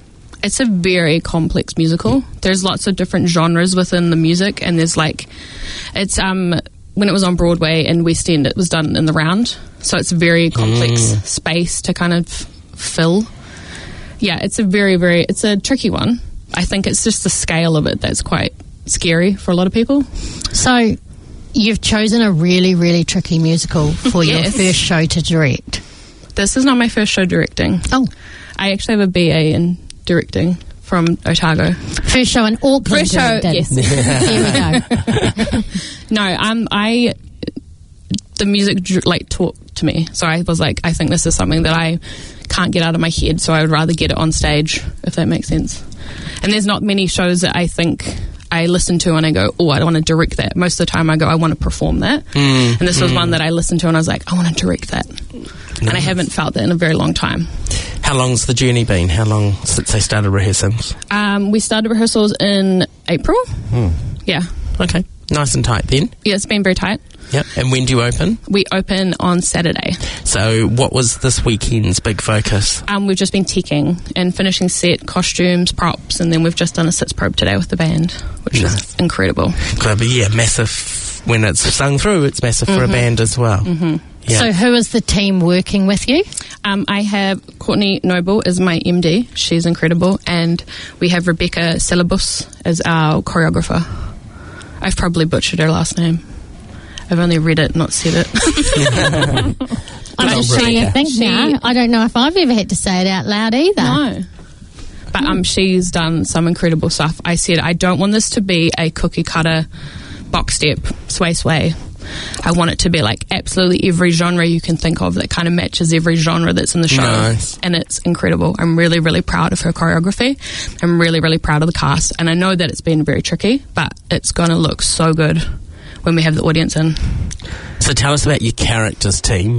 It's a very complex musical. There's lots of different genres within the music, and there's like, it's um when it was on Broadway in West End, it was done in the round, so it's a very complex Mm. space to kind of fill. Yeah, it's a very, very, it's a tricky one. I think it's just the scale of it that's quite scary for a lot of people. So, you've chosen a really, really tricky musical for your Yes. first show to direct. This is not my first show directing. Oh. I actually have a B A in directing from Otago. First show in Auckland. First show, directed. yes. Here we go. No, um, I, the music dr- like talked to me. So I was like, I think this is something that I can't get out of my head, so I would rather get it on stage, if that makes sense. And there's not many shows that I think I listen to and I go, oh, I don't want to direct that. Most of the time I go, I want to perform that. Mm, and this was mm. one that I listened to and I was like, I want to direct that. And I haven't felt that in a very long time. How long's the journey been? How long since they started rehearsals? Um, we started rehearsals in April. Hmm. Yeah. Okay. Nice and tight then. Yeah, it's been very tight. Yep. And when do you open? We open on Saturday. So what was this weekend's big focus? Um, we've just been teching and finishing set, costumes, props, and then we've just done a sits probe today with the band, which Nice. is incredible. But yeah, massive. When it's sung through, it's massive for a Mhm. band as well. Mm-hmm. Yeah. So, who is the team working with you? Um, I have Courtney Noble as my M D. She's incredible. And we have Rebecca Syllabus as our choreographer. I've probably butchered her last name. I've only read it, not said it. I'm But just trying she- to think she- now. I don't know if I've ever had to say it out loud either. No. But um, she's done some incredible stuff. I said, I don't want this to be a cookie cutter box step, sway sway. I want it to be like absolutely every genre you can think of that kind of matches every genre that's in the show. Nice. And it's incredible. I'm really, really proud of her choreography. I'm really, really proud of the cast. And I know that it's been very tricky, but it's going to look so good when we have the audience in. So tell us about your characters team.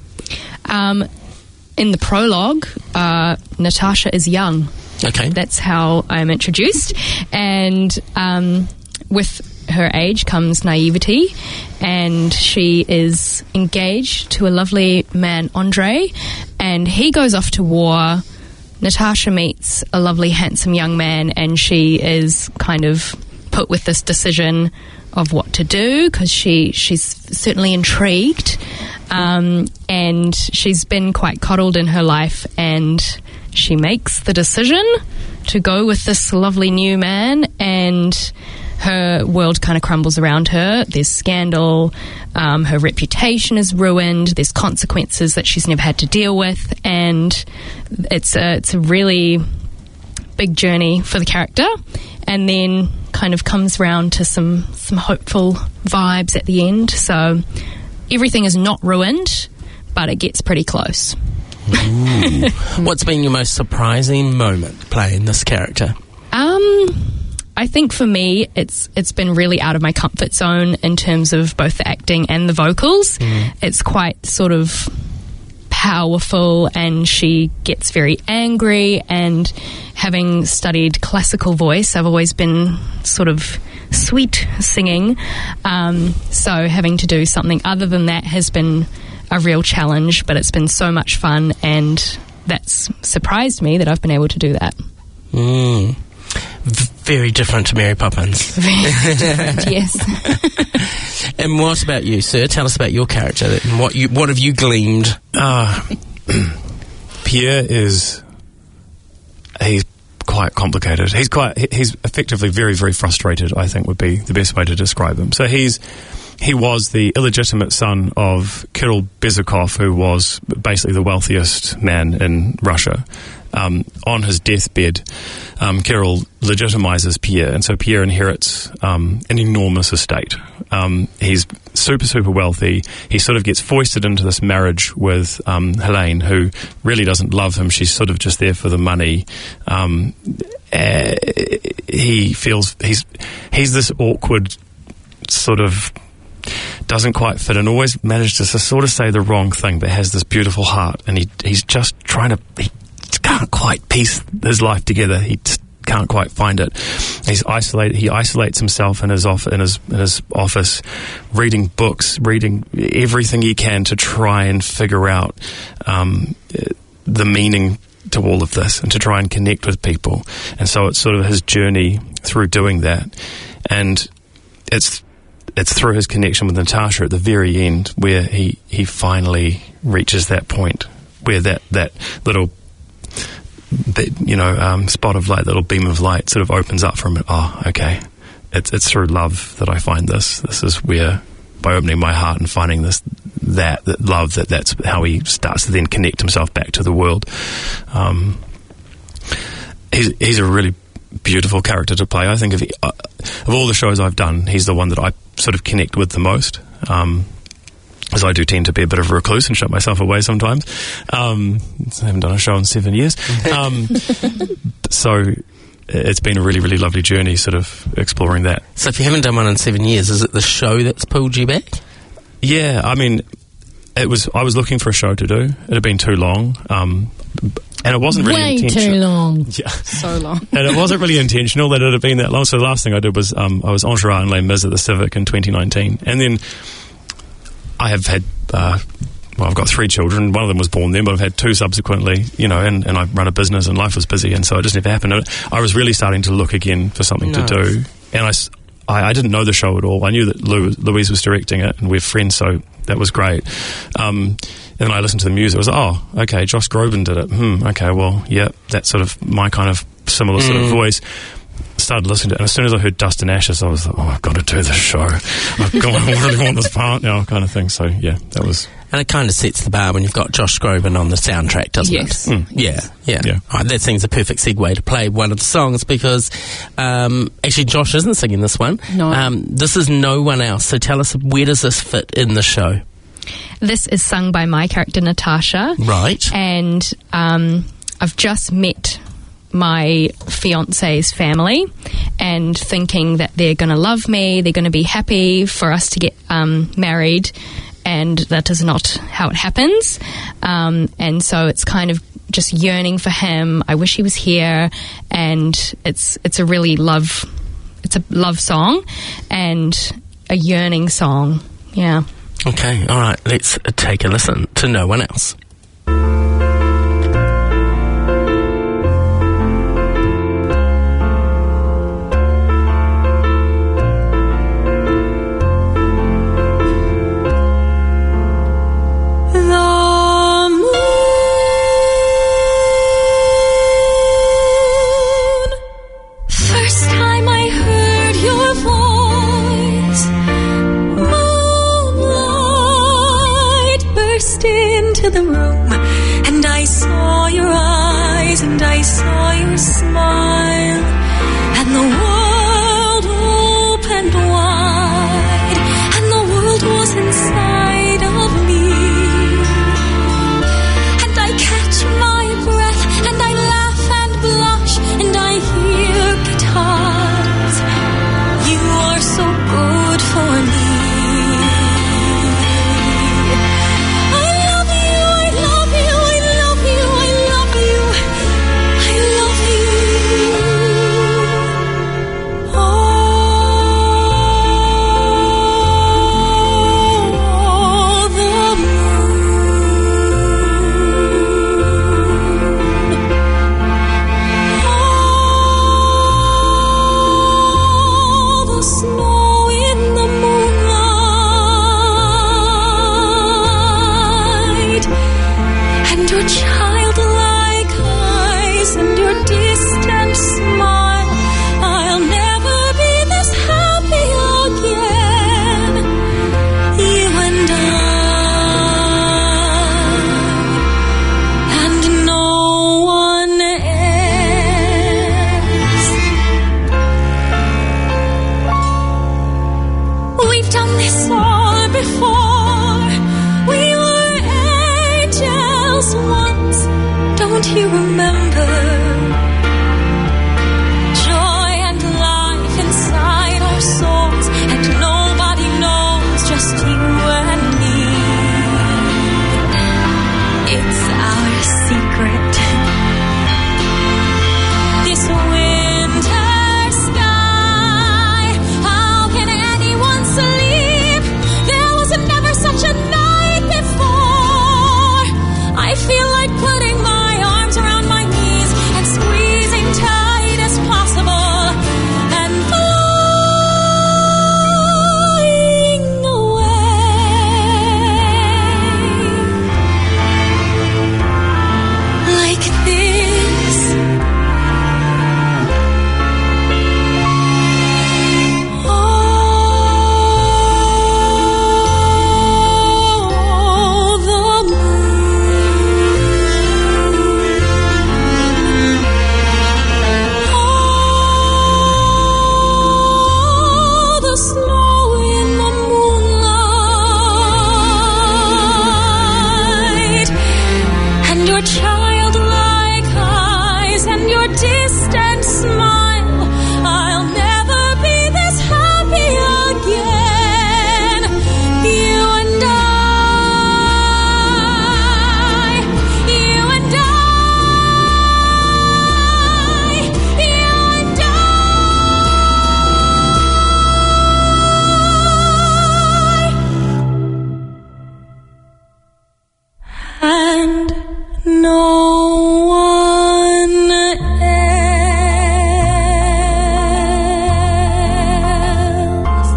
Um, in the prologue, uh, Natasha is young. Okay. That's how I'm introduced. And um, with her age comes naivety, and she is engaged to a lovely man, Andre, and he goes off to war. Natasha meets a lovely, handsome young man, and she is kind of put with this decision of what to do, because she, she's certainly intrigued, um, and she's been quite coddled in her life, and she makes the decision to go with this lovely new man, and her world kind of crumbles around her. There's scandal, um, her reputation is ruined, there's consequences that she's never had to deal with, and it's a, it's a really big journey for the character, and then kind of comes round to some, some hopeful vibes at the end. So everything is not ruined, but it gets pretty close. Ooh. What's been your most surprising moment playing this character? Um, I think for me, it's it's been really out of my comfort zone in terms of both the acting and the vocals. Mm. It's quite sort of powerful, and she gets very angry, and having studied classical voice, I've always been sort of sweet singing, um, so having to do something other than that has been a real challenge, but it's been so much fun, and that's surprised me that I've been able to do that. Mm. V- very different to Mary Poppins. Yes. And what about you, sir? Tell us about your character and what you what have you gleaned? Uh, Pierre is he's quite complicated. He's quite he- he's effectively very very frustrated, I think would be the best way to describe him. So he's he was the illegitimate son of Kirill Bezukov, who was basically the wealthiest man in Russia. Um, on his deathbed, um, Kirill legitimizes Pierre, and so Pierre inherits um, an enormous estate. Um, he's super, super wealthy. He sort of gets foisted into this marriage with um, Helene, who really doesn't love him. She's sort of just there for the money. Um, uh, he feels he's he's this awkward sort of doesn't quite fit and always manages to sort of say the wrong thing, but has this beautiful heart, and he he's just trying to he can't quite piece his life together. He just can't quite find it. He's isolated. He isolates himself in his off in his in his office, reading books, reading everything he can to try and figure out um, the meaning to all of this and to try and connect with people. And so it's sort of his journey through doing that. And it's it's through his connection with Natasha at the very end where he, he finally reaches that point where that, that little that, you know, um, spot of light, little beam of light sort of opens up for him. Oh, okay. It's it's through love that I find this. This is where, by opening my heart and finding this, that, that love, that that's how he starts to then connect himself back to the world. Um, he's he's a really beautiful character to play. I think of, uh, of all the shows I've done, he's the one that I sort of connect with the most. Um, as I do tend to be a bit of a recluse and shut myself away sometimes. Um, I haven't done a show in seven years. Um, so it's been a really, really lovely journey sort of exploring that. So if you haven't done one in seven years, is it the show that's pulled you back? Yeah, I mean, it was. I was looking for a show to do. It had been too long. Um, and it wasn't really Way intentional. too long. Yeah. So long. And it wasn't really intentional that it had been that long. So the last thing I did was um, I was Entourage in Les Mis at the Civic in twenty nineteen. And then I have had, uh, well, I've got three children. One of them was born then, but I've had two subsequently, you know, and, and I run a business and life was busy. And so it just never happened. I was really starting to look again for something Nice. to do. And I, I, I didn't know the show at all. I knew that Lou, Louise was directing it and we're friends, so that was great. Um, and then I listened to the music. I was like, oh, okay, Josh Groban did it. Hmm, okay, well, yeah, that's sort of my kind of similar sort of Mm. voice. Started listening to it, and as soon as I heard Dust and Ashes, I was like, oh, I've got to do this show. I've got, I really want this part now, kind of thing. So, yeah, that was... And it kind of sets the bar when you've got Josh Groban on the soundtrack, doesn't Yes. it? Mm. Yeah, yeah. Yeah. Right, that seems a perfect segue to play one of the songs because um, actually Josh isn't singing this one. No. Um, this is No One Else. So tell us, where does this fit in the show? This is sung by my character Natasha. Right. And um, I've just met my fiance's family and thinking that they're going to love me, they're going to be happy for us to get um, married, and that is not how it happens. Um, and so it's kind of just yearning for him. I wish he was here, and it's it's a really love, it's a love song and a yearning song. Yeah. Okay, all right. Let's take a listen to No One Else. First time I heard your voice, moonlight burst into the room, and I saw your eyes, and I saw your smile, and the world opened wide, and the world was inside of me, and I catch my breath, and I laugh and blush, and I hear guitars. You are so good for me. I love you, I love you, I love you, I love you, I love you. Oh, the moon. Oh, the snow in the moonlight, and your childlike eyes, and your distant smile. I'll never be this happy again, you and I, and no one else. We've done this all before. We were angels once. Don't you remember? Joy and life inside our souls, and nobody knows, just you and me. It's our secret. This winter sky. How can anyone sleep? There was never such a night before. I feel like putting my arms around my no one else.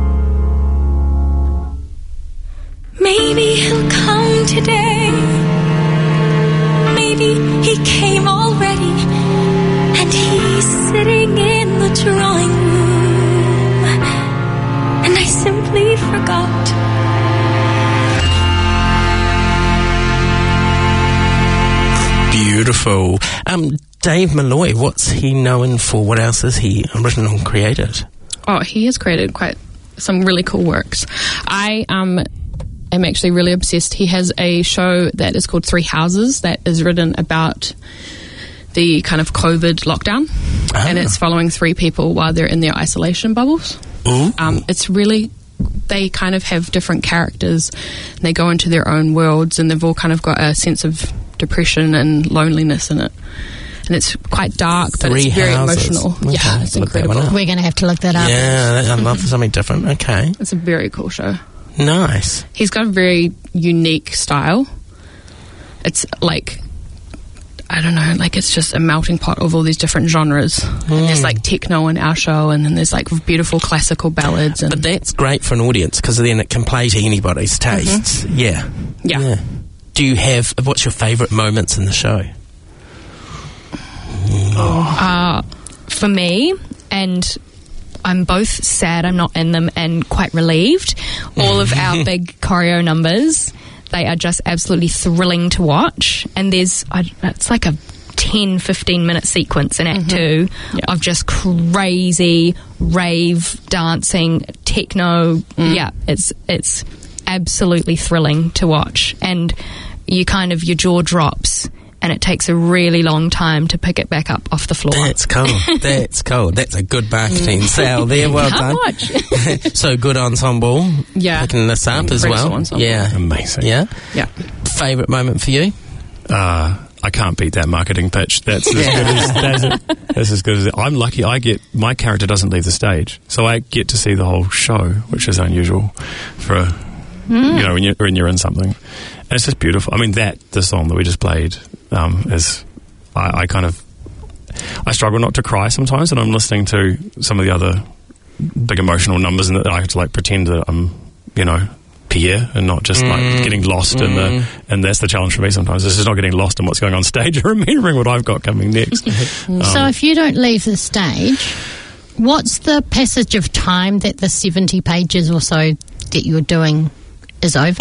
Maybe he'll come today. Maybe he came already, and he's sitting in the drawing room, and I simply forgot. Beautiful. Um, Dave Malloy, what's he known for? What else has he written and created? Oh, he has created quite some really cool works. I um am actually really obsessed. He has a show that is called Three Houses that is written about the kind of COVID lockdown, Ah. and it's following three people while they're in their isolation bubbles. Ooh. Um, it's really, they kind of have different characters, and they go into their own worlds, and they've all kind of got a sense of depression and loneliness in it. And it's quite dark, but Three it's very Houses. emotional. Okay, Yeah, it's look that incredible. one up. We're going to have to look that up. Yeah, I'd love something different. Okay. It's a very cool show. Nice. He's got a very unique style. It's like, I don't know, like it's just a melting pot of all these different genres. And there's like techno in our show, and then there's like beautiful classical ballads. And But that's great for an audience because then it can play to anybody's tastes. Yeah. Yeah. Do you have, what's your favourite moments in the show? Uh, for me, and I'm both sad I'm not in them and quite relieved. All of our big choreo numbers, they are just absolutely thrilling to watch. And there's, I, it's like a ten, fifteen minute sequence in Act Two of just crazy rave dancing, techno. Yeah, it's it's absolutely thrilling to watch. And you kind of, your jaw drops. And it takes a really long time to pick it back up off the floor. That's cool. That's cool. That's a good marketing sale there. Well Can't done. watch. So good ensemble. Yeah. Picking this up as Incredible well. ensemble. Yeah. Amazing. Yeah. Yeah. Favourite moment for you? Uh, I can't beat that marketing pitch. That's as good as that's, it. That's as good as it. I'm lucky. I get my character doesn't leave the stage, so I get to see the whole show, which is unusual for you know when you're, when you're in something. And it's just beautiful. I mean, that the song that we just played um, is I, I kind of I struggle not to cry sometimes, and I'm listening to some of the other big emotional numbers, and that I have to like pretend that I'm you know. Here and not just like getting lost in the, and that's the challenge for me sometimes. This is not getting lost in what's going on stage and remembering what I've got coming next. Um, So if you don't leave the stage, what's the passage of time that the seventy pages or so that you're doing is over?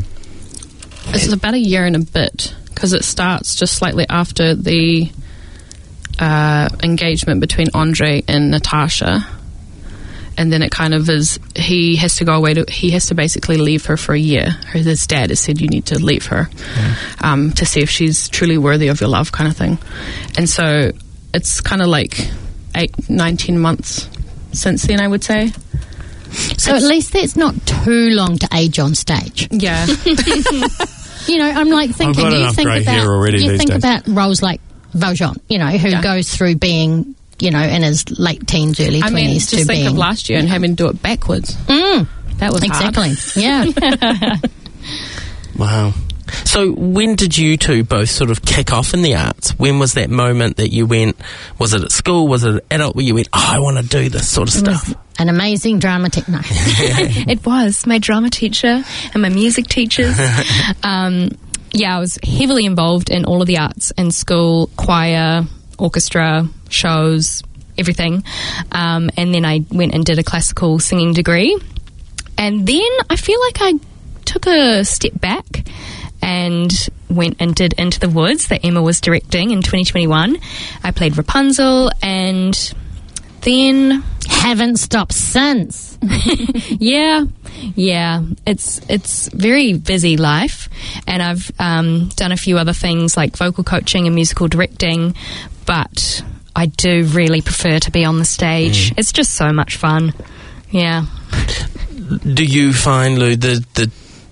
It's about a year and a bit, because it starts just slightly after the uh, engagement between Andre and Natasha. And then it kind of is, he has to go away to, he has to basically leave her for a year. Her, his dad has said, you need to leave her um, to see if she's truly worthy of your love, kind of thing. And so it's kind of like eight, nineteen months since then, I would say. So at least that's not too long to age on stage. Yeah. You know, I'm like thinking, got you enough think grey about, hair already you these think days. about roles like Valjean, you know, who Yeah. goes through being, you know, in his late teens, early I twenties mean, to just think being. of last year and having to do it backwards. Mm, That was hard. exactly. Yeah. Wow. So when did you two both sort of kick off in the arts? When was that moment that you went, was it at school, was it adult, where you went, oh, I want to do this sort of It was stuff? an amazing drama techno. It was my drama teacher and my music teachers. um, yeah, I was heavily involved in all of the arts in school, choir, orchestra, shows, everything. Um, and then I went and did a classical singing degree. And then I feel like I took a step back and went and did Into the Woods that Emma was directing in twenty twenty-one. I played Rapunzel, and then Haven't stopped since. yeah, yeah. It's it's very busy life, and I've um, done a few other things like vocal coaching and musical directing, but I do really prefer to be on the stage. It's just so much fun. Yeah. Do you find, Lou, the, the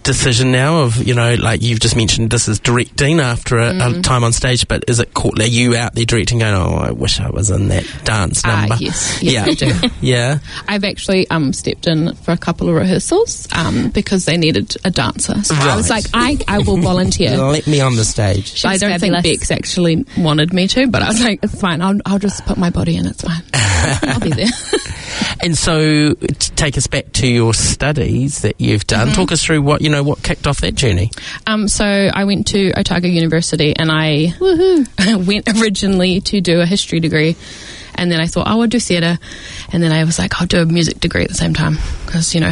decision now of, you know, like you've just mentioned, this is directing after a, Mm. a time on stage, but is it caught, are you out there directing going, oh, I wish I was in that dance Ah, number? yes, yes, I yeah. do. yeah. I've actually um, stepped in for a couple of rehearsals um, because they needed a dancer. So I was Right. like, I, I will volunteer. Let me on the stage. I don't fabulous. think Bex actually wanted me to, but I was like, it's fine. I'll, I'll just put my body in. It's fine. I'll be there. And so, to take us back to your studies that you've done, Mhm. talk us through what, you know, what kicked off that journey. Um, so I went to Otago University and I went originally to do a history degree. And then I thought, oh, I'll do theatre. And then I was like, I'll do a music degree at the same time because, you know,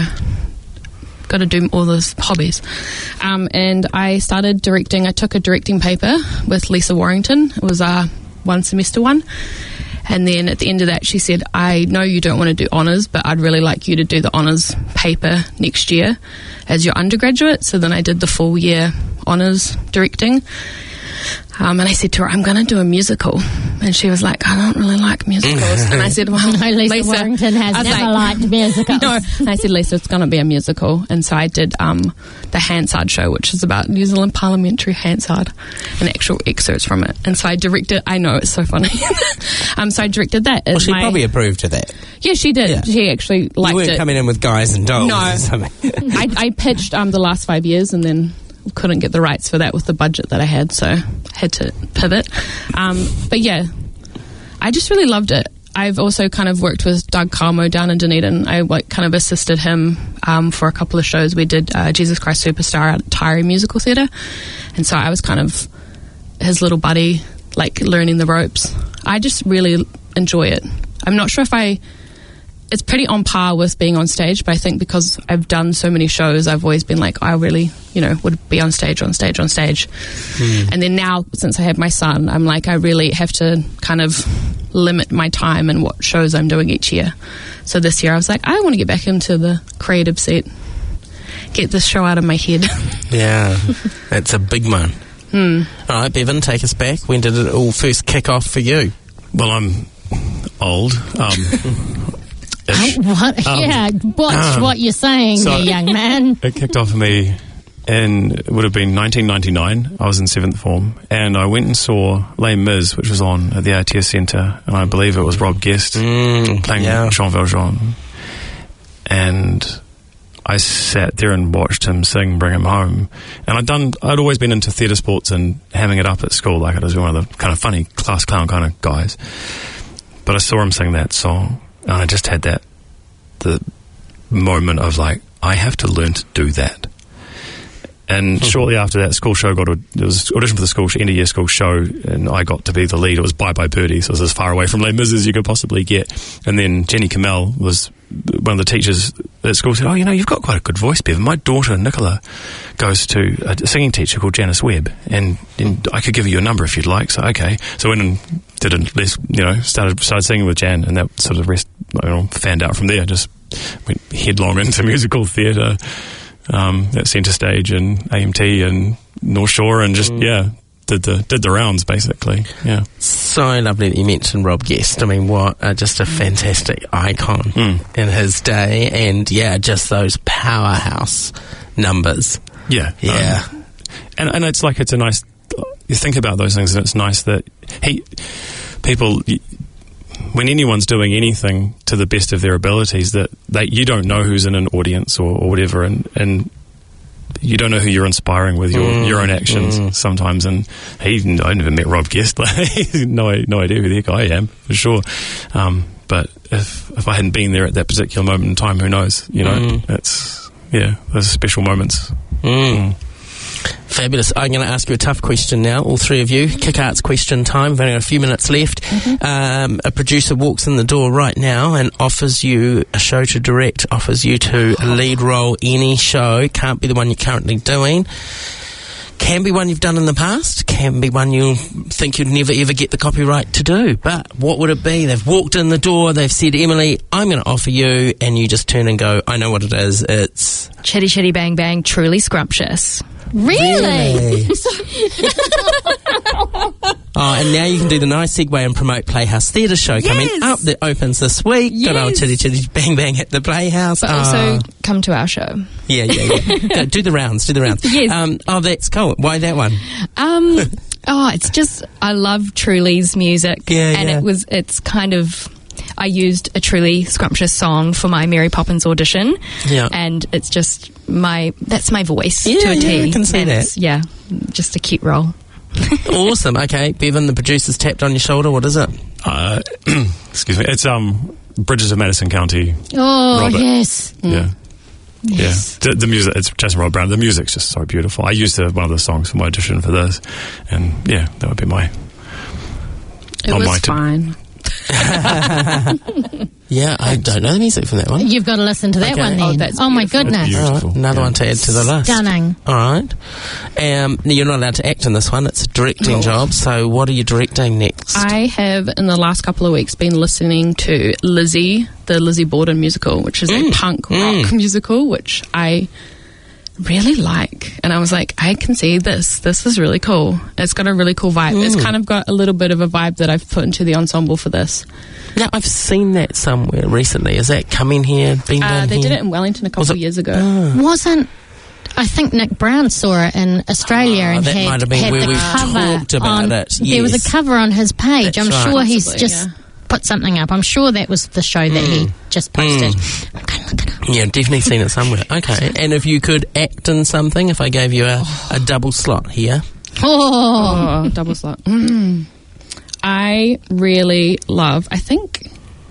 got to do all those hobbies. Um, and I started directing. I took a directing paper with Lisa Warrington. It was a one semester one. And then at the end of that, she said, I know you don't want to do honours, but I'd really like you to do the honours paper next year as your undergraduate. So then I did the full year honours directing. Um, and I said to her, I'm going to do a musical. And she was like, I don't really like musicals. And I said, well, No, Lisa, Lisa Warrington has I was never like- liked musicals. No. And I said, Lisa, it's going to be a musical. And so I did um, the Hansard show, which is about New Zealand parliamentary Hansard, and actual excerpts from it. And so I directed, I know, it's so funny. um, so I directed that. as Well, she my- probably approved of that. Yeah, she did. Yeah. She actually liked you weren't it. coming in with guys and dolls No. or something. I, I pitched um, the last five years and then couldn't get the rights for that with the budget that I had, so had to pivot. Um, but yeah, I just really loved it. I've also kind of worked with Doug Calmo down in Dunedin. I like kind of assisted him um, for a couple of shows. We did uh, Jesus Christ Superstar at Tyree Musical Theatre, and so I was kind of his little buddy, like learning the ropes. I just really enjoy it. I'm not sure if I... It's pretty on par with being on stage, but I think because I've done so many shows, I've always been like, I really, you know, would be on stage, on stage, on stage. Mm. And then now, since I have my son, I'm like, I really have to kind of limit my time and what shows I'm doing each year. So this year I was like, I want to get back into the creative seat, get this show out of my head. Yeah, that's a big one. Hmm. All right, Bevan, take us back. When did it all first kick off for you? Well, I'm old. Um, ish. What? Um, yeah, watch um, what you're saying so- there, young man. It kicked off for me in, it would have been nineteen ninety-nine. I was in seventh form, and I went and saw Les Mis, which was on at the A T S Centre, and I believe it was Rob Guest Mm, playing yeah. Jean Valjean. And I sat there and watched him sing Bring Him Home. And I'd done, I'd always been into theatre sports and having it up at school, like I was one of the kind of funny class clown kind of guys. But I saw him sing that song, and I just had that, the moment of like, I have to learn to do that. And shortly after that, school show got a, there was audition for the school end of year school show, and I got to be the lead. It was Bye Bye Birdie, so it was as far away from Les Mis as you could possibly get. And then Jenny Kamel was one of the teachers at school, said, oh, you know, you've got quite a good voice, Bevan. My daughter Nicola goes to a singing teacher called Janice Webb, and, and I could give you your number if you'd like. So okay, so I went and did a less, you know, started started singing with Jan, and that sort of rest, you know, fanned out from there. Just went headlong into musical theatre. Um, at Centre Stage and A M T and North Shore, and just, mm. yeah, did the did the rounds, basically, yeah. So lovely that you mentioned Rob Guest. I mean, what uh, just a fantastic icon mm. in his day, and, yeah, just those powerhouse numbers. Yeah. Yeah. Um, and, and it's like, it's a nice, you think about those things, and it's nice that he, people... when anyone's doing anything to the best of their abilities, that they, you don't know who's in an audience or, or whatever, and, and you don't know who you're inspiring with your, Mm, your own actions mm. sometimes. And he, I never met Rob Guest. Like, no, no idea who the heck I am, for sure. Um, but if if I hadn't been there at that particular moment in time, who knows? You know, Mm. it's, yeah, those are special moments. Mm. Fabulous. I'm going to ask you a tough question now, all three of you. Kick Arts question time. We've only got a few minutes left. Mm-hmm. Um, a producer walks in the door right now and offers you a show to direct, offers you to a lead role, any show. Can't be the one you're currently doing. Can be one you've done in the past. Can be one you think you'd never ever get the copyright to do. But what would it be? They've walked in the door, they've said, Emily, I'm going to offer you, and you just turn and go, I know what it is. It's... Chitty Chitty Bang Bang, Truly Scrumptious. Really? Really? Oh, and now you can do the nice segue and promote Playhouse Theatre Show coming Yes. up that opens this week. Good old Yes. Chitty Chitty Bang Bang at the Playhouse. But oh. also come to our show. Yeah, yeah, yeah. Go, do the rounds, do the rounds. Yes. Um, oh, that's cool. Why that one? Um, oh, it's just I love Truly's music, Yeah, and yeah. it was it's kind of I used a Truly Scrumptious song for my Mary Poppins audition, Yeah. and it's just my that's my voice Yeah, to a T. yeah, I can see and that. it's, yeah, just a cute role. Awesome. Okay, Bevan, the producer's tapped on your shoulder. What is it? Uh, excuse me. It's um Bridges of Madison County. Oh, Robert. yes. Yeah. Yes. Yeah, the, the music, it's Jason Rod Brown. The music's just so beautiful. I used uh, one of the songs for my audition for this, and yeah, that would be my. It not was my t- fine. Yeah, I don't know the music from that one. You've got to listen to that Okay. one Oh, then. that's Oh, my beautiful. goodness. That's All right, beautiful. another Yeah. one to add to the list. Stunning. All right. Um, now you're not allowed to act in this one. It's a directing job. So what are you directing next? I have, in the last couple of weeks, been listening to Lizzie, the Lizzie Borden musical, which is Mm. a punk rock Mm. musical, which I really like. And I was like, I can see this. This is really cool. It's got a really cool vibe. It's Mm. kind of got a little bit of a vibe that I've put into the ensemble for this. Now, I've seen that somewhere recently. Is that coming here? Been Uh, done they here? did it in Wellington a couple Was of it- years ago. Oh. Wasn't I think Nick Brown saw it in Australia Oh, and that had, might have been had where the we've cover talked about on, it, There was yes. a cover on his page. That's I'm right. sure he's Possibly, just yeah. put something up. I'm sure that was the show that he just posted. Mm. I'm going to look it up. Yeah, definitely seen it somewhere. Okay. And if you could act in something, if I gave you a, a double slot here. Oh, Oh, double slot. Mm. I really love, I think,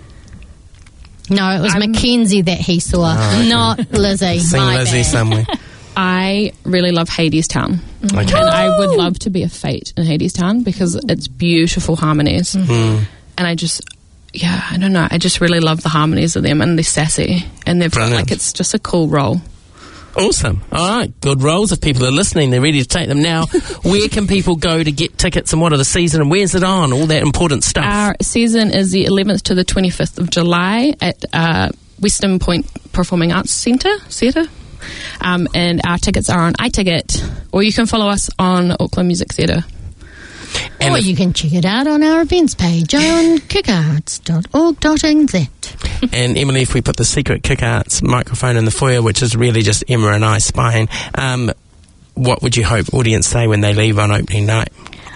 no, it was I'm- Mackenzie that he saw, not Lizzie. Seen My Lizzie bad. somewhere. I really love Hadestown. Okay. And I would love to be a Fate in Hadestown because it's beautiful harmonies. Mm. And I just, yeah, I don't know. I just really love the harmonies of them, and they're sassy. And they've got, Brilliant. like, it's just a cool role. Awesome. All right. Good roles. If people are listening, they're ready to take them now. Where can people go to get tickets, and what are the season, and where's it on? All that important stuff. Our season is the eleventh to the twenty-fifth of July at uh, Western Point Performing Arts Centre, Theatre. Um, and our tickets are on iTicket, or you can follow us on Auckland Music Theatre. And Or if- you can check it out on our events page on kickarts dot org dot n z. And Emily, if we put the secret Kick Arts microphone in the foyer, which is really just Emma and I spying, um, what would you hope audience say when they leave on opening night?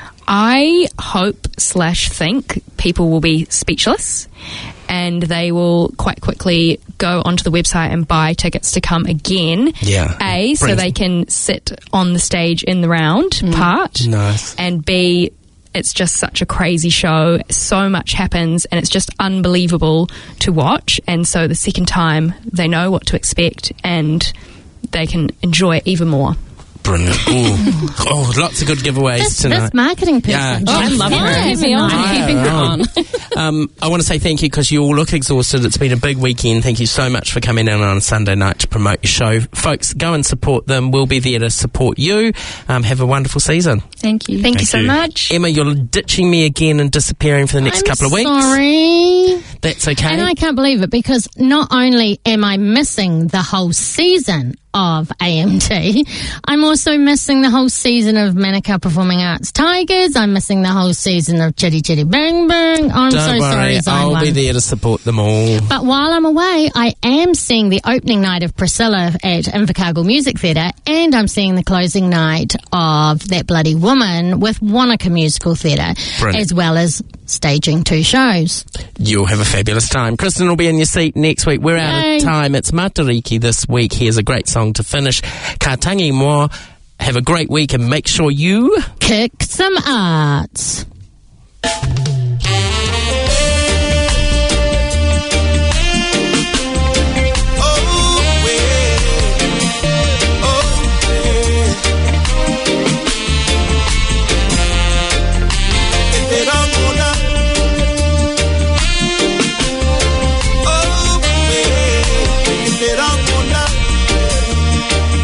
I hope slash think people will be speechless, and they will quite quickly go onto the website and buy tickets to come again. Yeah. A, so Brings- they can sit on the stage in the round part. Nice. And B, it's just such a crazy show. So much happens, and it's just unbelievable to watch. And so the second time, they know what to expect, and they can enjoy it even more. Brilliant. Ooh. Oh, lots of good giveaways This, tonight. this marketing person. Yeah. Oh, I love Yeah, her. keep me on. I'm keeping her on. um, I want to say thank you because you all look exhausted. It's been a big weekend. Thank you so much for coming in on a Sunday night to promote your show. Folks, go and support them. We'll be there to support you. Um, have a wonderful season. Thank you. Thank, you Thank so you. much. Emma, you're ditching me again and disappearing for the next I'm couple of weeks. Sorry. That's okay. And I can't believe it because not only am I missing the whole season of A M T, I'm also missing the whole season of Manukau Performing Arts Tigers. I'm missing the whole season of Chitty Chitty Bang Bang. I'm Don't so worry, sorry, Zone I'll One. be there to support them all. But while I'm away, I am seeing the opening night of Priscilla at Invercargill Music Theatre, and I'm seeing the closing night of That Bloody Woman with Wanaka Musical Theatre, Brilliant. as well as staging two shows. You'll have a fabulous time. Kristen will be in your seat next week. We're out Yay. of time. It's Matariki this week. Here's a great song to finish. Ka tangi moa. Have a great week and make sure you... Kick some arts.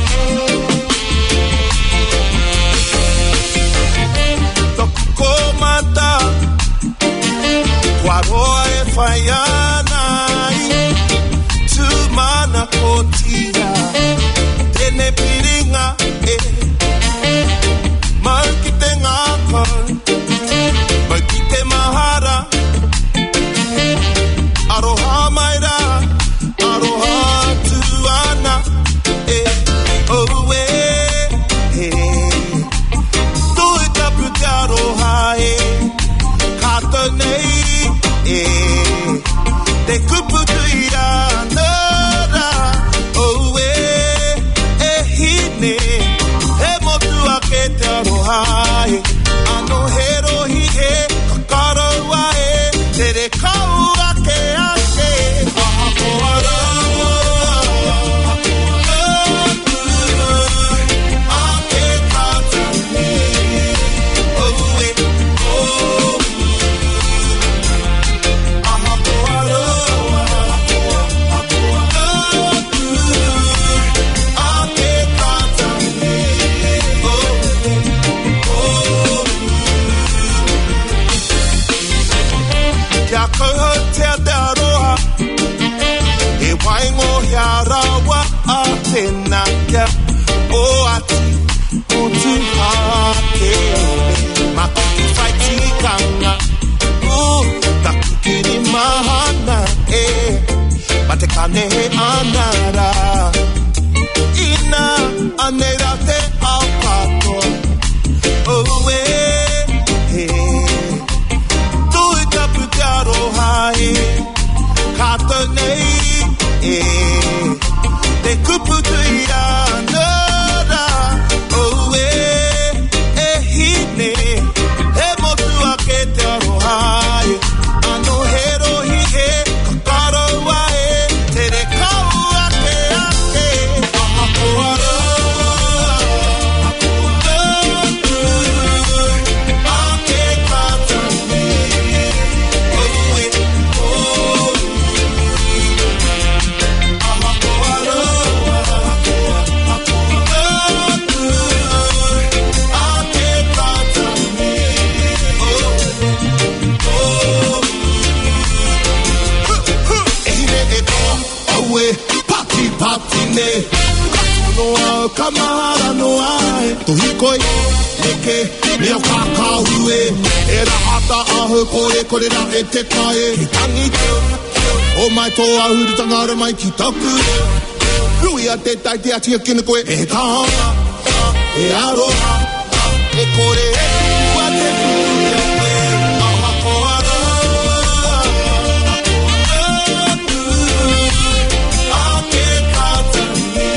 Come nei e te kuputu ia nara o e e hine e motu ake te aroha e ano hero hi he kakaro wa e te re kau ake ake aha koara ake katani o e o aha koara ake katani o Kia koho te te aroha E waingo hea rawa a tēnā kia O ati o tuha ke ome Maki ki whai tikanga O taku kiri mahana e Ma te kane he anara Ina anera te ao katoa O e he Tui tapu te aroha e Kato nei e Te kuputu ia nara O e e hine E motu ake te aroha e Ano he rohi he Kakaro wa e Te re kau ake ake Aha koara Ake katani Noa kamara noa e Tuhi koi Neke Neo kakau e E rahata ahu kore kore ra e te kae Ki tangi teo O mai tō ahuru tangara mai ki taku Rui a te tai te atia kina koe E tāna E aroha E kore e kua te kuia koe Aha koara Ake katani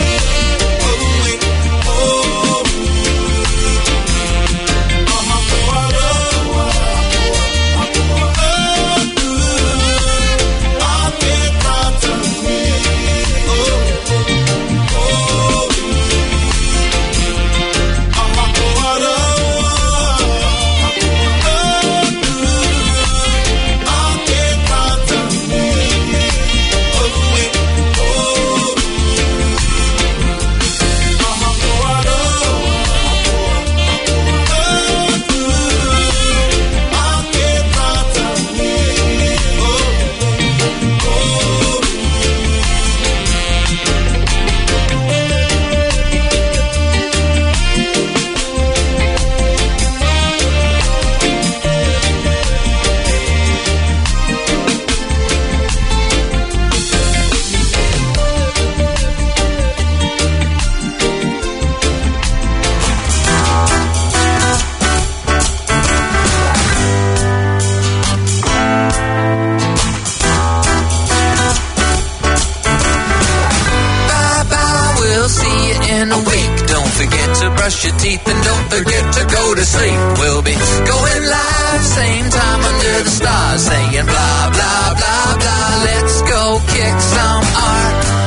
brush your teeth and don't forget to go to sleep. We'll be going live same time under the stars, saying blah, blah, blah, blah. Let's go kick some R